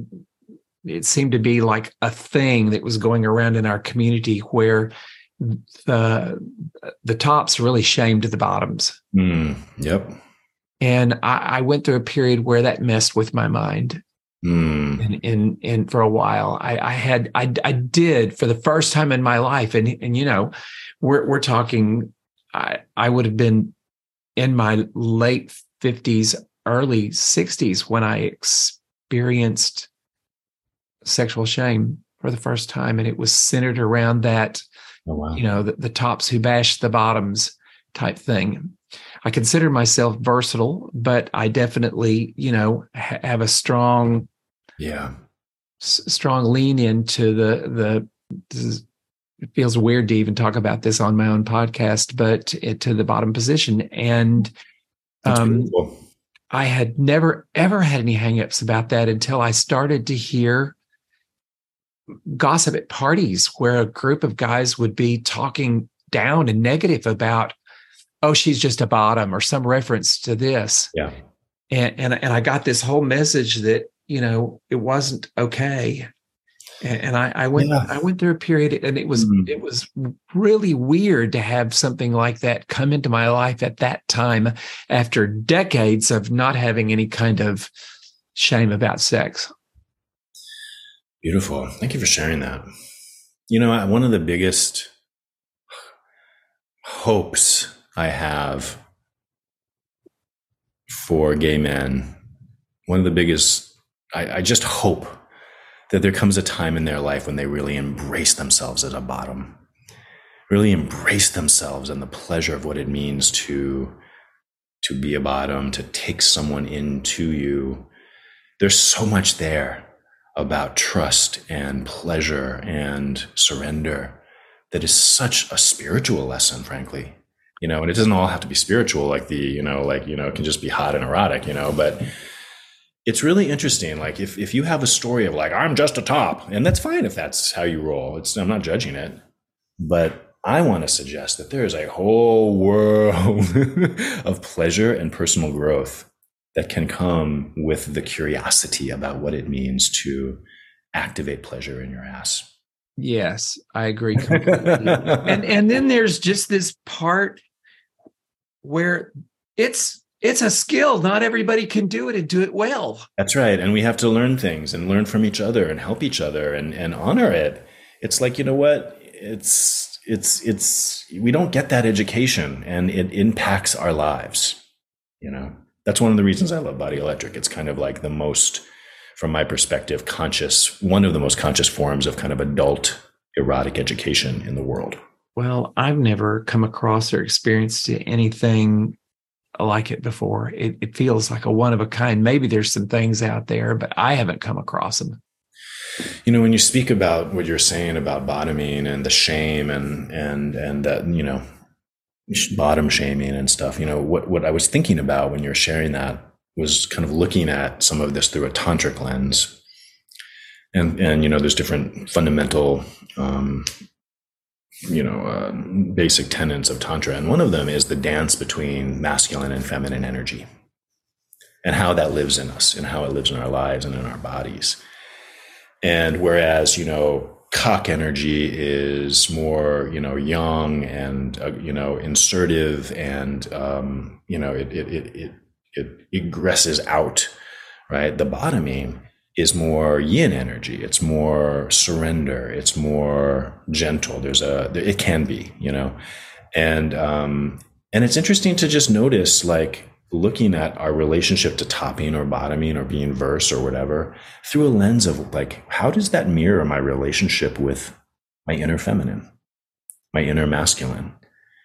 it seemed to be like a thing that was going around in our community where the the tops really shamed the bottoms. Mm. Yep. And I, I went through a period where that messed with my mind. Mm. And, and, and for a while, I, I had, I, I did for the first time in my life. And, and, you know, we're, we're talking, I, I would have been in my late fifties, early sixties when I experienced sexual shame for the first time. And it was centered around that, oh, wow. you know, the, the tops who bash the bottoms type thing. I consider myself versatile, but I definitely, you know, ha- have a strong, yeah, s- strong lean into the the. This is, it feels weird to even talk about this on my own podcast, but it, to the bottom position, and um, I had never ever had any hangups about that until I started to hear gossip at parties where a group of guys would be talking down and negative about, oh, she's just a bottom, or some reference to this. Yeah. And, and, and I got this whole message that, you know, it wasn't okay. And, and I, I went, yeah. I went through a period, and it was, mm-hmm. it was really weird to have something like that come into my life at that time after decades of not having any kind of shame about sex. Beautiful. Thank you for sharing that. You know, one of the biggest hopes I have for gay men, one of the biggest, I, I just hope that there comes a time in their life when they really embrace themselves as a bottom, really embrace themselves and the pleasure of what it means to, to be a bottom, to take someone into you. There's so much there about trust and pleasure and surrender that is such a spiritual lesson, frankly. You know, and it doesn't all have to be spiritual, like the, you know, like, you know, it can just be hot and erotic, you know, but it's really interesting. Like if, if you have a story of like, I'm just a top, and that's fine if that's how you roll. It's, I'm not judging it, but I want to suggest that there is a whole world of pleasure and personal growth that can come with the curiosity about what it means to activate pleasure in your ass. Yes, I agree completely. and and then there's just this part where it's it's a skill. Not everybody can do it and do it well. That's right. And we have to learn things and learn from each other and help each other and, and honor it. It's like, you know what? It's it's it's we don't get that education, and it impacts our lives. You know, that's one of the reasons I love Body Electric. It's kind of like the most, from my perspective, conscious, one of the most conscious forms of kind of adult erotic education in the world. Well, I've never come across or experienced anything like it before. It, it feels like a one of a kind. Maybe there's some things out there, but I haven't come across them. You know, when you speak about what you're saying about bottoming and the shame and, and, and that, you know, bottom shaming and stuff, you know, what, what I was thinking about when you're sharing that was kind of looking at some of this through a tantric lens. And, and, you know, there's different fundamental, um, you know, uh, basic tenets of Tantra. And one of them is the dance between masculine and feminine energy and how that lives in us and how it lives in our lives and in our bodies. And whereas, you know, cock energy is more, you know, yang and, uh, you know, insertive and, um, you know, it, it, it, it, it egresses out, right? The bottoming is more yin energy. It's more surrender. It's more gentle. There's a, it can be, you know, and, um, and it's interesting to just notice, like, looking at our relationship to topping or bottoming or being verse or whatever through a lens of like, how does that mirror my relationship with my inner feminine, my inner masculine?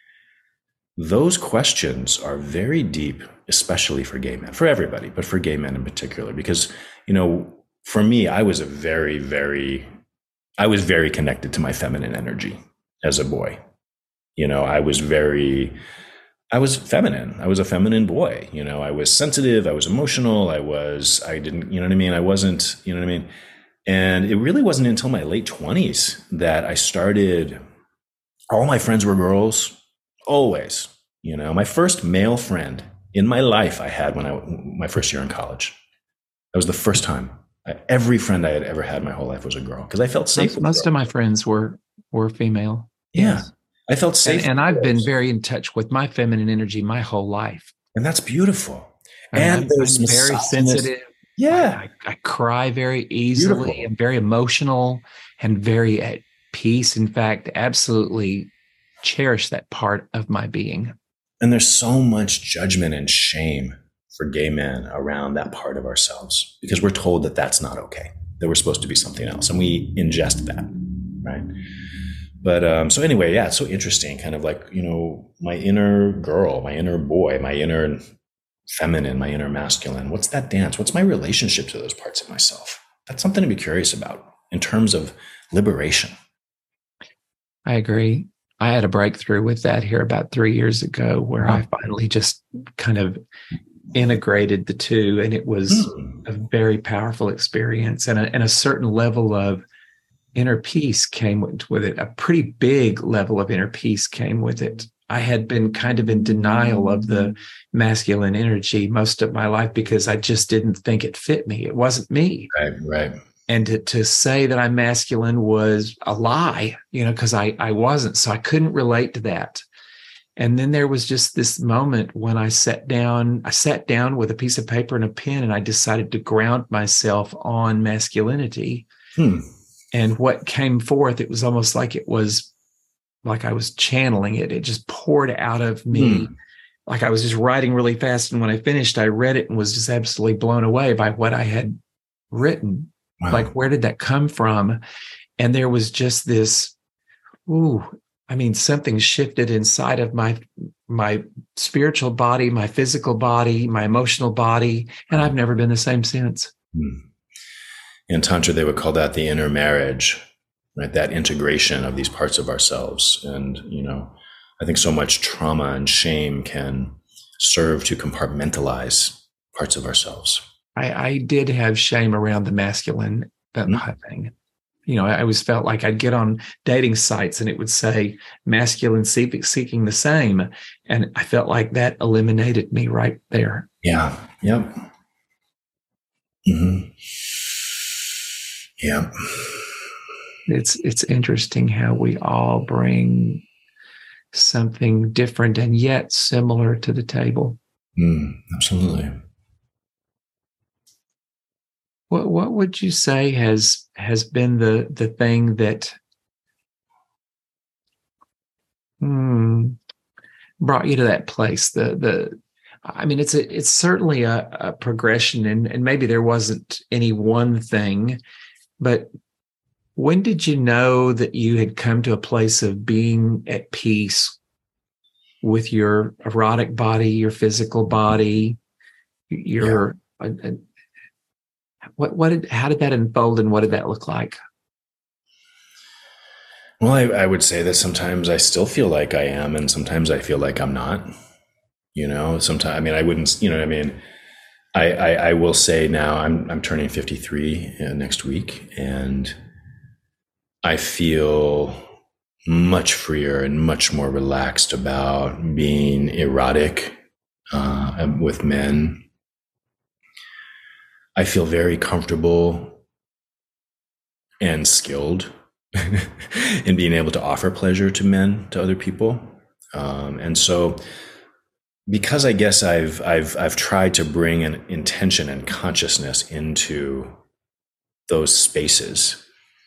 Those questions are very deep, especially for gay men, for everybody, but for gay men in particular, because, you know, for me, I was a very, very, I was very connected to my feminine energy as a boy. You know, I was very, I was feminine. I was a feminine boy. You know, I was sensitive. I was emotional. I was, I didn't, you know what I mean? I wasn't, you know what I mean? And it really wasn't until my late twenties that I started, all my friends were girls, always. You know, my first male friend in my life I had when I, my first year in college. That was the first time. I, every friend I had ever had my whole life was a girl because I felt safe. Most, most of my friends were, were female. Yeah. Yes. I felt safe. And, and I've been very in touch with my feminine energy my whole life. And that's beautiful. And, and I'm, there's I'm very sensitive. Yeah. I, I cry very easily. Beautiful. I'm very emotional and very at peace. In fact, absolutely cherish that part of my being. And there's so much judgment and shame for gay men around that part of ourselves because we're told that that's not okay, that we're supposed to be something else. And we ingest that, right? But um, so anyway, yeah, it's so interesting, kind of like, you know, my inner girl, my inner boy, my inner feminine, my inner masculine. What's that dance? What's my relationship to those parts of myself? That's something to be curious about in terms of liberation. I agree. I had a breakthrough with that here about three years ago where Wow. I finally just kind of integrated the two. And it was Mm. a very powerful experience, and a, and a certain level of inner peace came with, with it. A pretty big level of inner peace came with it. I had been kind of in denial of the masculine energy most of my life because I just didn't think it fit me. It wasn't me. Right, right. And to, to say that I'm masculine was a lie, you know, because I, I wasn't. So I couldn't relate to that. And then there was just this moment when I sat down, I sat down with a piece of paper and a pen, and I decided to ground myself on masculinity. Hmm. And what came forth, it was almost like it was like I was channeling it. It just poured out of me. Hmm. Like I was just writing really fast. And when I finished, I read it and was just absolutely blown away by what I had written. Wow. Like, where did that come from? And there was just this, ooh, I mean, something shifted inside of my my spiritual body, my physical body, my emotional body, and I've never been the same since. In Tantra, they would call that the inner marriage, right? That integration of these parts of ourselves. And, you know, I think so much trauma and shame can serve to compartmentalize parts of ourselves. I, I did have shame around the masculine mm-hmm. thing. You know, I always felt like I'd get on dating sites and it would say masculine seeking the same. And I felt like that eliminated me right there. Yeah. Yep. Mm-hmm. Yeah. It's, it's interesting how we all bring something different and yet similar to the table. Mm, absolutely. What what would you say has has been the the thing that hmm, brought you to that place? The the I mean, it's a it's certainly a, a progression, and, and maybe there wasn't any one thing, but when did you know that you had come to a place of being at peace with your erotic body, your physical body, your yeah. uh, What what did how did that unfold, and what did that look like? Well, I, I would say that sometimes I still feel like I am, and sometimes I feel like I'm not. You know, sometimes I mean I wouldn't. You know what I mean? I I, I will say now I'm I'm turning fifty-three next week, and I feel much freer and much more relaxed about being erotic uh, with men. I feel very comfortable and skilled in being able to offer pleasure to men, to other people. Um, and so because I guess I've, I've, I've tried to bring an intention and consciousness into those spaces,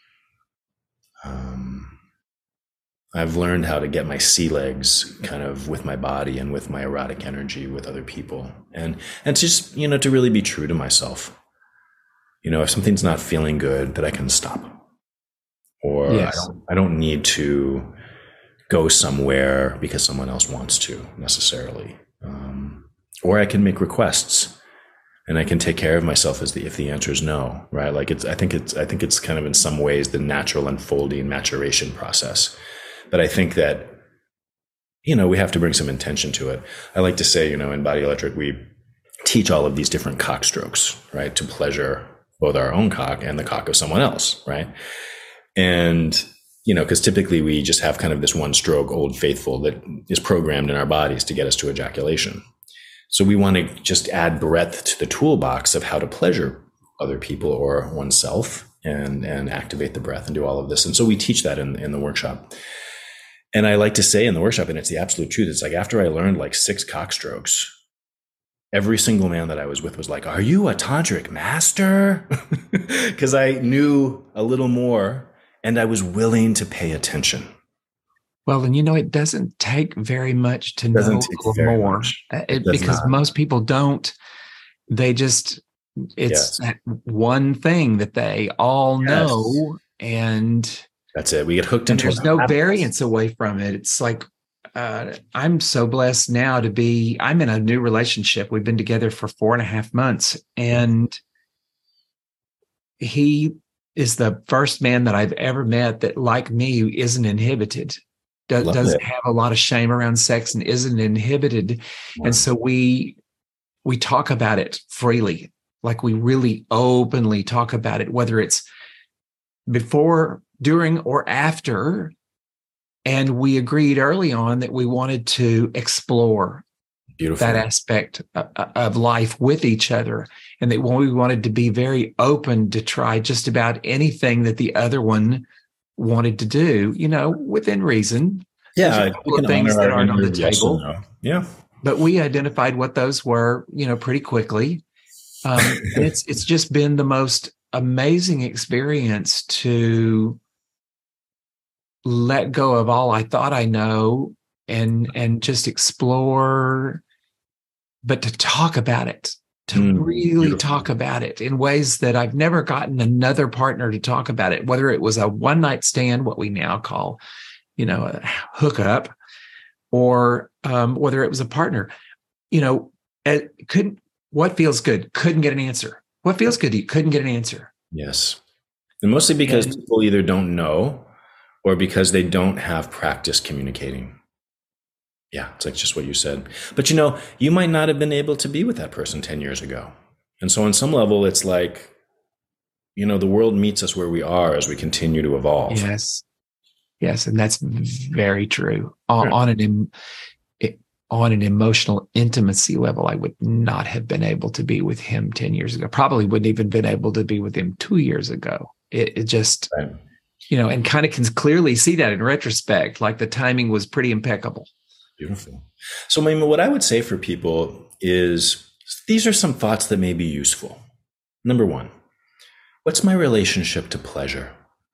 um, I've learned how to get my sea legs kind of with my body and with my erotic energy with other people. And, and just, you know, to really be true to myself. You know, if something's not feeling good, that I can stop. Or yes. I don't, I don't need to go somewhere because someone else wants to necessarily. Um, or I can make requests and I can take care of myself as the, if the answer is no, right? Like it's, I think it's, I think it's kind of in some ways the natural unfolding maturation process. But I think that, you know, we have to bring some intention to it. I like to say, you know, in Body Electric, we teach all of these different cock strokes, right? To pleasure both our own cock and the cock of someone else, right? And, you know, because typically we just have kind of this one stroke Old Faithful that is programmed in our bodies to get us to ejaculation. So we want to just add breadth to the toolbox of how to pleasure other people or oneself and, and activate the breath and do all of this. And so we teach that in, in the workshop. And I like to say in the workshop, and it's the absolute truth, it's like after I learned like six cock strokes, every single man that I was with was like, "Are you a tantric master?" Because I knew a little more and I was willing to pay attention. Well, and you know, it doesn't take very much to know a little more it, because not. Most people don't. They just, it's yes. that one thing that they all yes. know. And that's it. We get hooked into it. There's no habits. Variance away from it. It's like, Uh, I'm so blessed now to be, I'm in a new relationship. We've been together for four and a half months. And he is the first man that I've ever met that, like me, isn't inhibited, does, doesn't it. have a lot of shame around sex and isn't inhibited. Wow. And so we, we talk about it freely. Like we really openly talk about it, whether it's before, during, or after. And we agreed early on that we wanted to explore Beautiful. That aspect of life with each other. And that we wanted to be very open to try just about anything that the other one wanted to do, you know, within reason. Yeah. There's a couple of things that aren't on the table. No. Yeah. But we identified what those were, you know, pretty quickly. Um, and it's, it's just been the most amazing experience to let go of all I thought I know and and just explore, but to talk about it, to mm, really beautiful. Talk about it in ways that I've never gotten another partner to talk about it, whether it was a one night stand, what we now call, you know, a hookup, or um, whether it was a partner, you know, it couldn't, what feels good? Couldn't get an answer. What feels good to you? Couldn't get an answer. Yes. And mostly because And, people either don't know or because they don't have practice communicating. Yeah, it's like just what you said. But you know, you might not have been able to be with that person ten years ago. And so on some level, it's like, you know, the world meets us where we are as we continue to evolve. yes. Yes. And that's very true. On, Yeah. on an em- it, on an emotional intimacy level, I would not have been able to be with him ten years ago. Probably wouldn't even been able to be with him two years ago. It, it just, Right. you know, and kind of can clearly see that in retrospect, like the timing was pretty impeccable. Beautiful. So, I mean, what I would say for people is these are some thoughts that may be useful. Number one, what's my relationship to pleasure?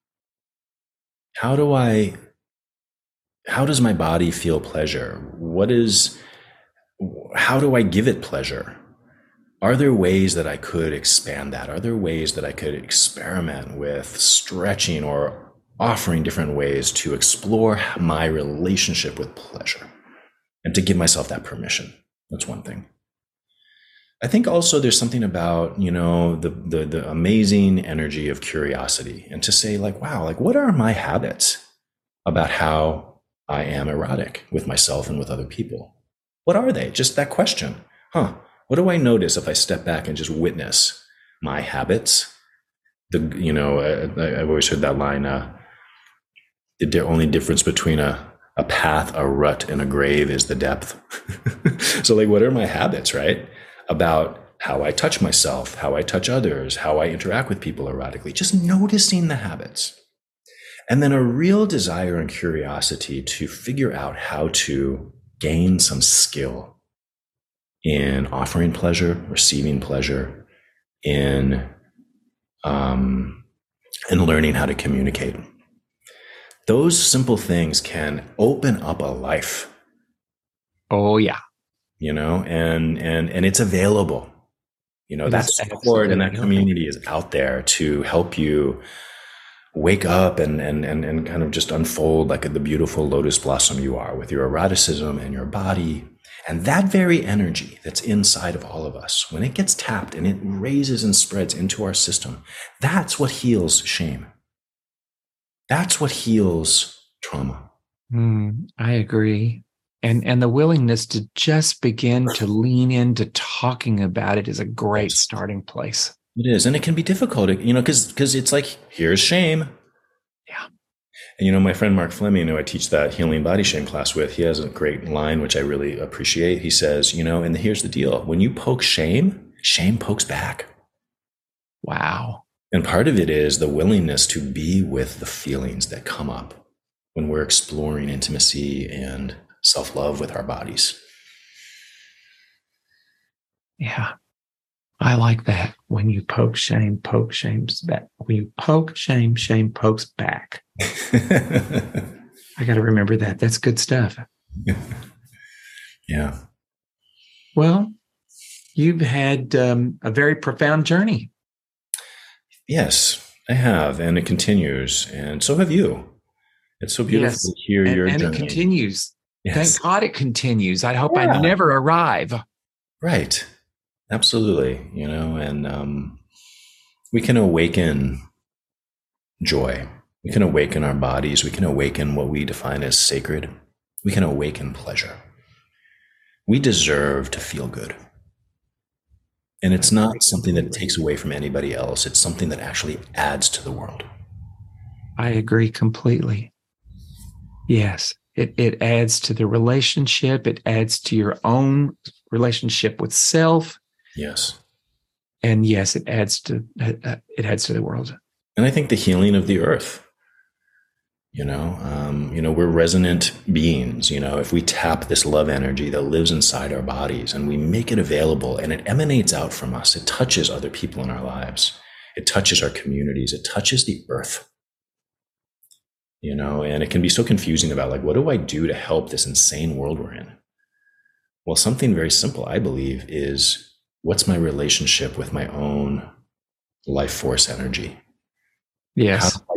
How do I, how does my body feel pleasure? What is, how do I give it pleasure? Are there ways that I could expand that? Are there ways that I could experiment with stretching or offering different ways to explore my relationship with pleasure and to give myself that permission? That's one thing. I think also there's something about, you know, the, the, the amazing energy of curiosity, and to say like, wow, like what are my habits about how I am erotic with myself and with other people? What are they? Just that question. Huh. What do I notice if I step back and just witness my habits? The, you know, I, I've always heard that line, uh, the di- only difference between a, a path, a rut, and a grave is the depth. So like, what are my habits, right? About how I touch myself, how I touch others, how I interact with people erotically, just noticing the habits. And then a real desire and curiosity to figure out how to gain some skill in offering pleasure, receiving pleasure, in um, in learning how to communicate. Those simple things can open up a life. Oh yeah. You know, and and and it's available. You know, It that is support and that absolutely community is out there to help you wake up and and and and kind of just unfold like the beautiful lotus blossom you are, with your eroticism and your body. And that very energy that's inside of all of us, when it gets tapped and it raises and spreads into our system, that's what heals shame. That's what heals trauma. Mm, I agree. And and the willingness to just begin to lean into talking about it is a great Yes. starting place. It is. And it can be difficult, you know, because because it's like, here's shame. Yeah. And, you know, my friend Mark Fleming, who I teach that healing body shame class with, he has a great line, which I really appreciate. He says, you know, and here's the deal. When you poke shame, shame pokes back. Wow. And part of it is the willingness to be with the feelings that come up when we're exploring intimacy and self-love with our bodies. Yeah. I like that. When you poke shame, poke shame's back. When you poke shame, shame pokes back. I got to remember that. That's good stuff. Yeah. Well, you've had um, a very profound journey. Yes, I have. And it continues. And so have you. It's so beautiful Yes. to hear And, your and journey. it continues. Yes. Thank God it continues. I hope Yeah. I never arrive. Right. Absolutely. You know, and um, we can awaken joy. We can awaken our bodies. We can awaken what we define as sacred. We can awaken pleasure. We deserve to feel good. And it's not something that takes away from anybody else. It's something that actually adds to the world. I agree completely. Yes. It, it adds to the relationship. It adds to your own relationship with self. Yes. And yes, it adds to uh, it adds to the world. And I think the healing of the earth, you know, um, you know, we're resonant beings. You know, if we tap this love energy that lives inside our bodies and we make it available and it emanates out from us, it touches other people in our lives. It touches our communities. It touches the earth. You know, and it can be so confusing about like, what do I do to help this insane world we're in? Well, something very simple, I believe, is what's my relationship with my own life force energy? Yes. How do I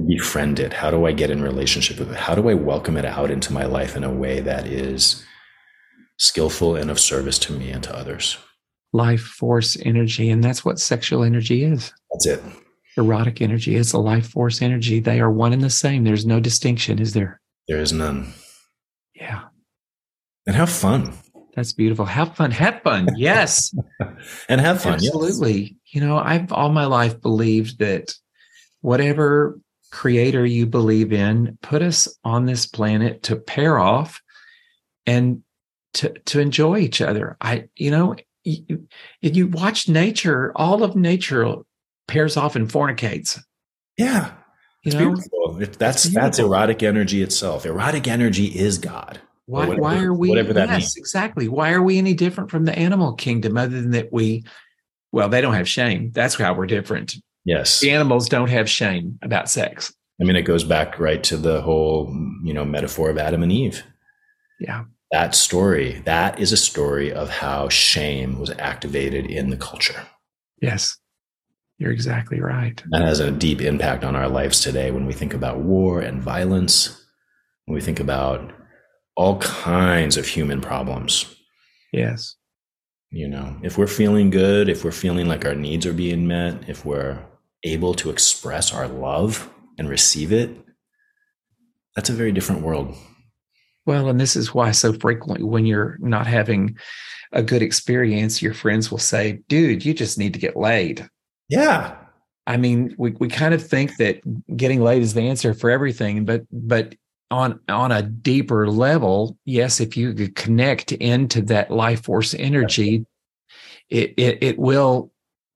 befriend it? How do I get in relationship with it? How do I welcome it out into my life in a way that is skillful and of service to me and to others? Life force energy. And that's what sexual energy is. That's it. Erotic energy is a life force energy. They are one and the same. There's no distinction, is there? There is none. Yeah. And have fun. That's beautiful. Have fun. Have fun. Yes. And have fun. Absolutely. Yes. You know, I've all my life believed that whatever creator you believe in put us on this planet to pair off and to, to enjoy each other. I, you know, you, if you watch nature, all of nature pairs off and fornicates. Yeah. You it's know, beautiful. It, that's, beautiful. That's erotic energy itself. Erotic energy is God. Why, whatever, why are we, whatever that yes, means. Exactly. Why are we any different from the animal kingdom other than that we, well, they don't have shame. That's how we're different. Yes. The animals don't have shame about sex. I mean, it goes back right to the whole, you know, metaphor of Adam and Eve. Yeah. That story, that is a story of how shame was activated in the culture. Yes. You're exactly right. That has a deep impact on our lives today when we think about war and violence, when we think about all kinds of human problems. Yes. You know, if we're feeling good, if we're feeling like our needs are being met, if we're able to express our love and receive it, that's a very different world. Well, and this is why so frequently when you're not having a good experience, your friends will say, dude, you just need to get laid. Yeah. I mean, we, we kind of think that getting laid is the answer for everything, but but on on a deeper level, yes, if you could connect into that life force energy, it it, it will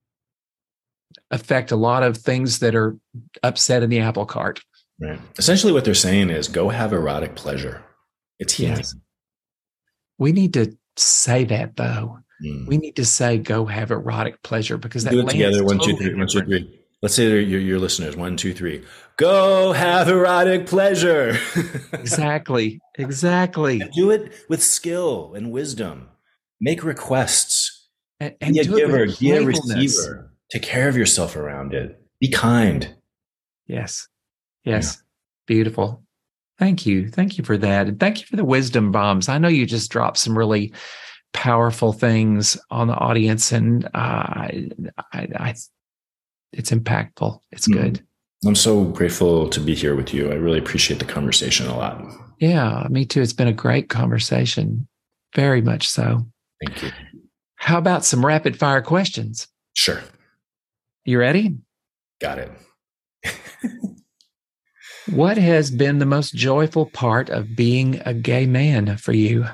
affect a lot of things that are upset in the apple cart. Right. Essentially what they're saying is go have erotic pleasure. It's healing. Yes. We need to say that though. Mm. We need to say go have erotic pleasure because that do it together. One, totally two, three. One, two, three. Let's say to your, your listeners, one, two, three. Go have erotic pleasure. Exactly. Exactly. And do it with skill and wisdom. Make requests. And, and be a do giver, it with be a receiver. Take care of yourself around it. Be kind. Yes. Yes. Yeah. Beautiful. Thank you. Thank you for that. And thank you for the wisdom bombs. I know you just dropped some really powerful things on the audience, and uh, I, I, I, it's impactful. It's good. Mm-hmm. I'm so grateful to be here with you. I really appreciate the conversation a lot. Yeah, me too. It's been a great conversation. Very much so. Thank you. How about some rapid fire questions? Sure. You ready? Got it. What has been the most joyful part of being a gay man for you?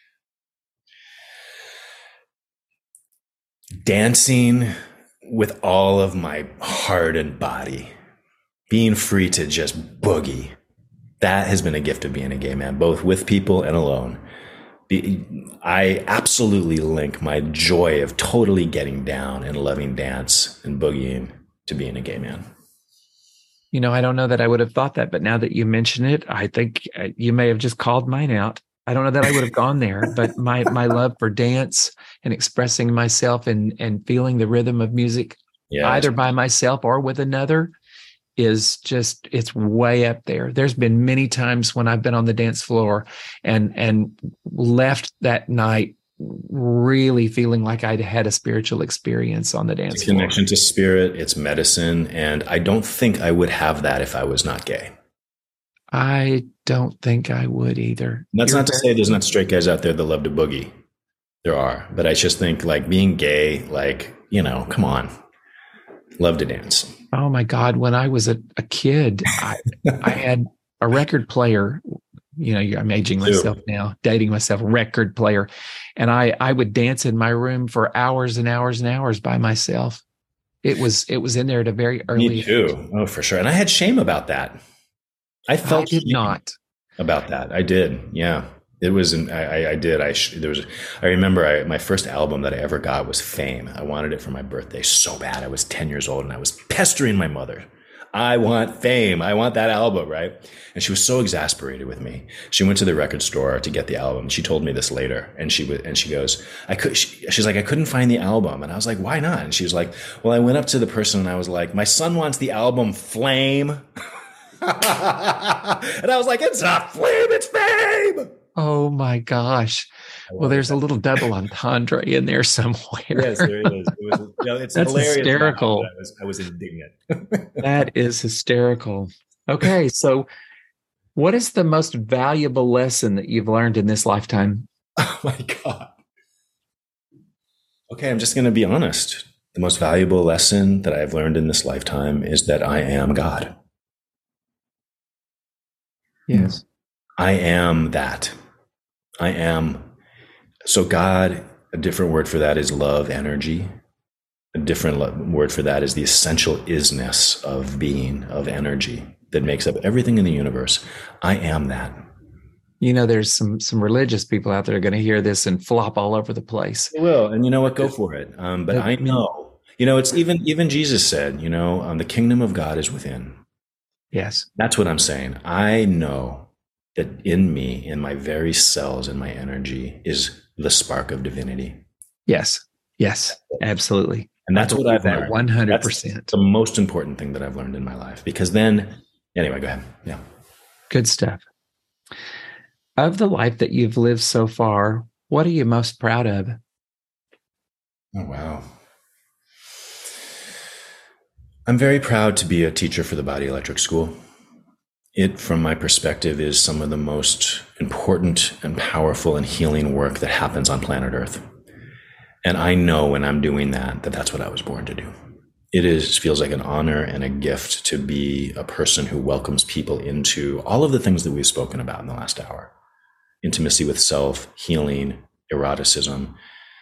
Dancing with all of my heart and body, being free to just boogie. That has been a gift of being a gay man, both with people and alone. I absolutely link my joy of totally getting down and loving dance and boogieing to being a gay man. You know, I don't know that I would have thought that, but now that you mention it, I think you may have just called mine out. I don't know that I would have gone there, but my my love for dance and expressing myself and and feeling the rhythm of music, yes, either by myself or with another, is just, it's way up there. There's been many times when I've been on the dance floor and and left that night really feeling like I'd had a spiritual experience on the dance it's floor. Connection to spirit, it's medicine, and I don't think I would have that if I was not gay. I don't think I would either. And that's You're not to say there's not straight guys out there that love to boogie. There are, but I just think like being gay, like, you know, come on, love to dance. Oh my God. When I was a, a kid, I, I had a record player, you know, I'm aging myself now, dating myself, record player. And I, I would dance in my room for hours and hours and hours by myself. It was, it was in there at a very early Me too. Age. Oh, for sure. And I had shame about that. I felt I did not about that. I did. Yeah, it was. An, I, I did. I there was. I remember I, my first album that I ever got was Fame. I wanted it for my birthday so bad. I was ten years old and I was pestering my mother. I want Fame. I want that album, right? And she was so exasperated with me. She went to the record store to get the album. She told me this later, and she was, and she goes, I could. She, she's like, I couldn't find the album, and I was like, why not? And she was like, well, I went up to the person and I was like, my son wants the album Flame. And I was like, it's not flame, it's fame. Oh my gosh. Well, there's a little double entendre in there somewhere. Yes, there is. It was, you know, it's That's hilarious. hysterical. I was, I was indignant. That is hysterical. Okay, so what is the most valuable lesson that you've learned in this lifetime? Oh my God. Okay, I'm just going to be honest. The most valuable lesson that I've learned in this lifetime is that I am God. Yes. I am that. I am. So God, a different word for that is love energy. A different lo- word for that is the essential isness of being, of energy that makes up everything in the universe. I am that. You know, there's some some religious people out there are going to hear this and flop all over the place. They will. And you know what? Go for it. Um, but I know, you know, it's even, even Jesus said, you know, um, the kingdom of God is within. Yes. That's what I'm saying. I know that in me, in my very cells, in my energy, is the spark of divinity. Yes. Yes. Absolutely. And that's what I've learned. one hundred percent. That's the most important thing that I've learned in my life. Because then, anyway, go ahead. Yeah. Good stuff. Of the life that you've lived so far, what are you most proud of? Oh, wow. I'm very proud to be a teacher for the Body Electric School. It, from my perspective, is some of the most important and powerful and healing work that happens on planet Earth. And I know when I'm doing that, that that's what I was born to do. It is feels like an honor and a gift to be a person who welcomes people into all of the things that we've spoken about in the last hour. Intimacy with self, healing, eroticism.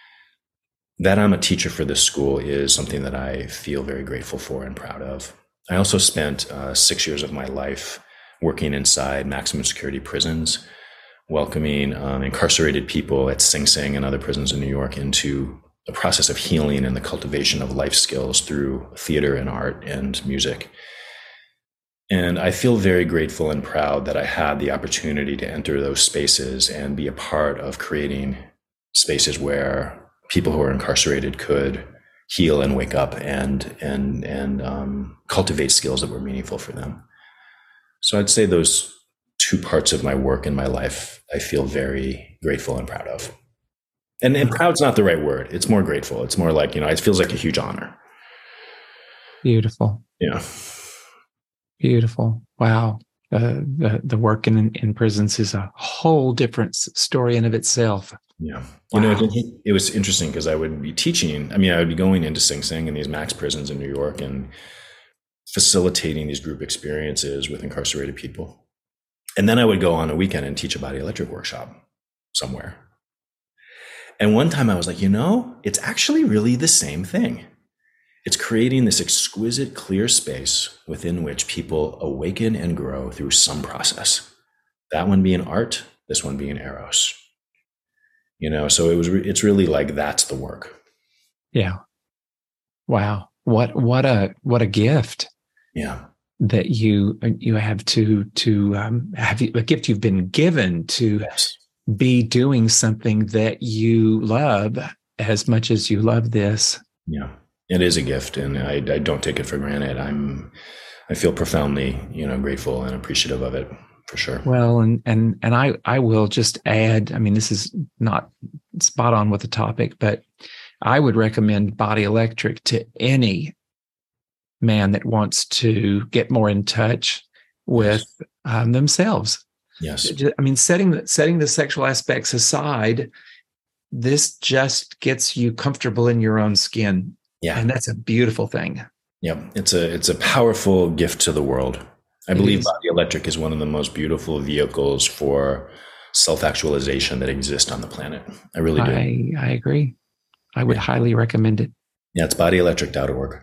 That I'm a teacher for this school is something that I feel very grateful for and proud of. I also spent uh, six years of my life working inside maximum security prisons, welcoming um, incarcerated people at Sing Sing and other prisons in New York into the process of healing and the cultivation of life skills through theater and art and music. And I feel very grateful and proud that I had the opportunity to enter those spaces and be a part of creating spaces where people who are incarcerated could heal and wake up and and and um, cultivate skills that were meaningful for them. So I'd say those two parts of my work in my life, I feel very grateful and proud of. And, and proud's not the right word. It's more grateful. It's more like, you know, it feels like a huge honor. Beautiful. Yeah. Beautiful. Wow. Uh, the, the work in, in prisons is a whole different story in of itself. Yeah. You wow. know, it, it was interesting because I would be teaching. I mean, I would be going into Sing Sing and these max prisons in New York and facilitating these group experiences with incarcerated people. And then I would go on a weekend and teach a Body Electric workshop somewhere. And one time I was like, you know, it's actually really the same thing. It's creating this exquisite, clear space within which people awaken and grow through some process. That one being art, this one being eros. You know, so it was. It's really like that's the work. Yeah. Wow. What what a what a gift. Yeah. That you you have to to um, have a gift you've been given to yes. be doing something that you love as much as you love this. Yeah. It is a gift, and I, I don't take it for granted. I'm, I feel profoundly, you know, grateful and appreciative of it, for sure. Well, and and and I I will just add. I mean, this is not spot on with the topic, but I would recommend Body Electric to any man that wants to get more in touch with yes. um, themselves. Yes, I mean, setting the, setting the sexual aspects aside, this just gets you comfortable in your own skin. Yeah. And that's a beautiful thing. Yeah. It's a, it's a powerful gift to the world. I it believe is. Body Electric is one of the most beautiful vehicles for self-actualization that exist on the planet. I really do. I, I agree. I would yeah. highly recommend it. Yeah. It's body electric dot org.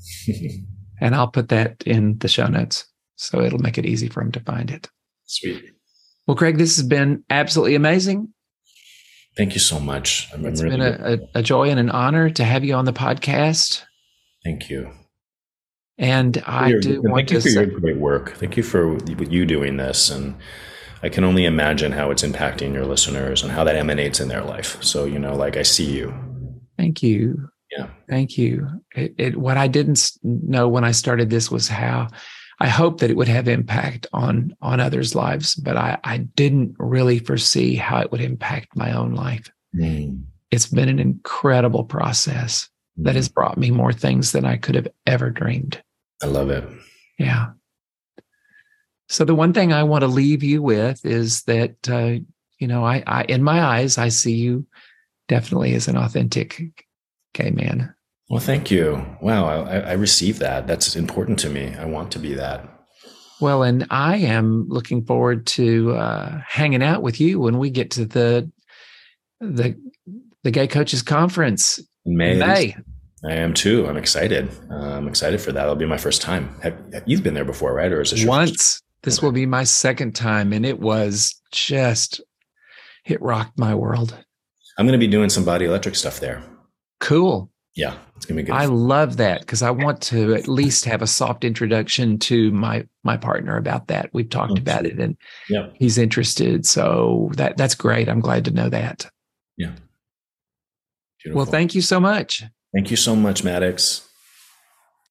And I'll put that in the show notes, so it'll make it easy for them to find it. Sweet. Well, Craig, this has been absolutely amazing. Thank you so much. I'm it's really been a, a, a joy and an honor to have you on the podcast. Thank you. And I your, do thank want you to for say, your great work. Thank you for you doing this. And I can only imagine how it's impacting your listeners and how that emanates in their life. So, you know, like I see you. Thank you. Yeah. Thank you. It, it, what I didn't know when I started this was how I hope that it would have impact on, on others' lives, but I, I didn't really foresee how it would impact my own life. Mm. It's been an incredible process mm. that has brought me more things than I could have ever dreamed. I love it. Yeah. So the one thing I want to leave you with is that, uh, you know, I, I, in my eyes, I see you definitely as an authentic gay man. Well, thank you. Wow. I, I receive that. That's important to me. I want to be that. Well, and I am looking forward to uh, hanging out with you when we get to the, the, the Gay Coaches Conference in May. In May. I am too. I'm excited. Uh, I'm excited for that. It'll be my first time. Have, have, you've been there before, right? Or is this your Once. First? This Okay. will be my second time, and it was just, it rocked my world. I'm going to be doing some Body Electric stuff there. Cool. Yeah, it's going to be good. I love that because I want to at least have a soft introduction to my my partner about that. We've talked mm-hmm. about it, and yep. he's interested. So that that's great. I'm glad to know that. Yeah. Beautiful. Well, thank you so much. Thank you so much, Maddox.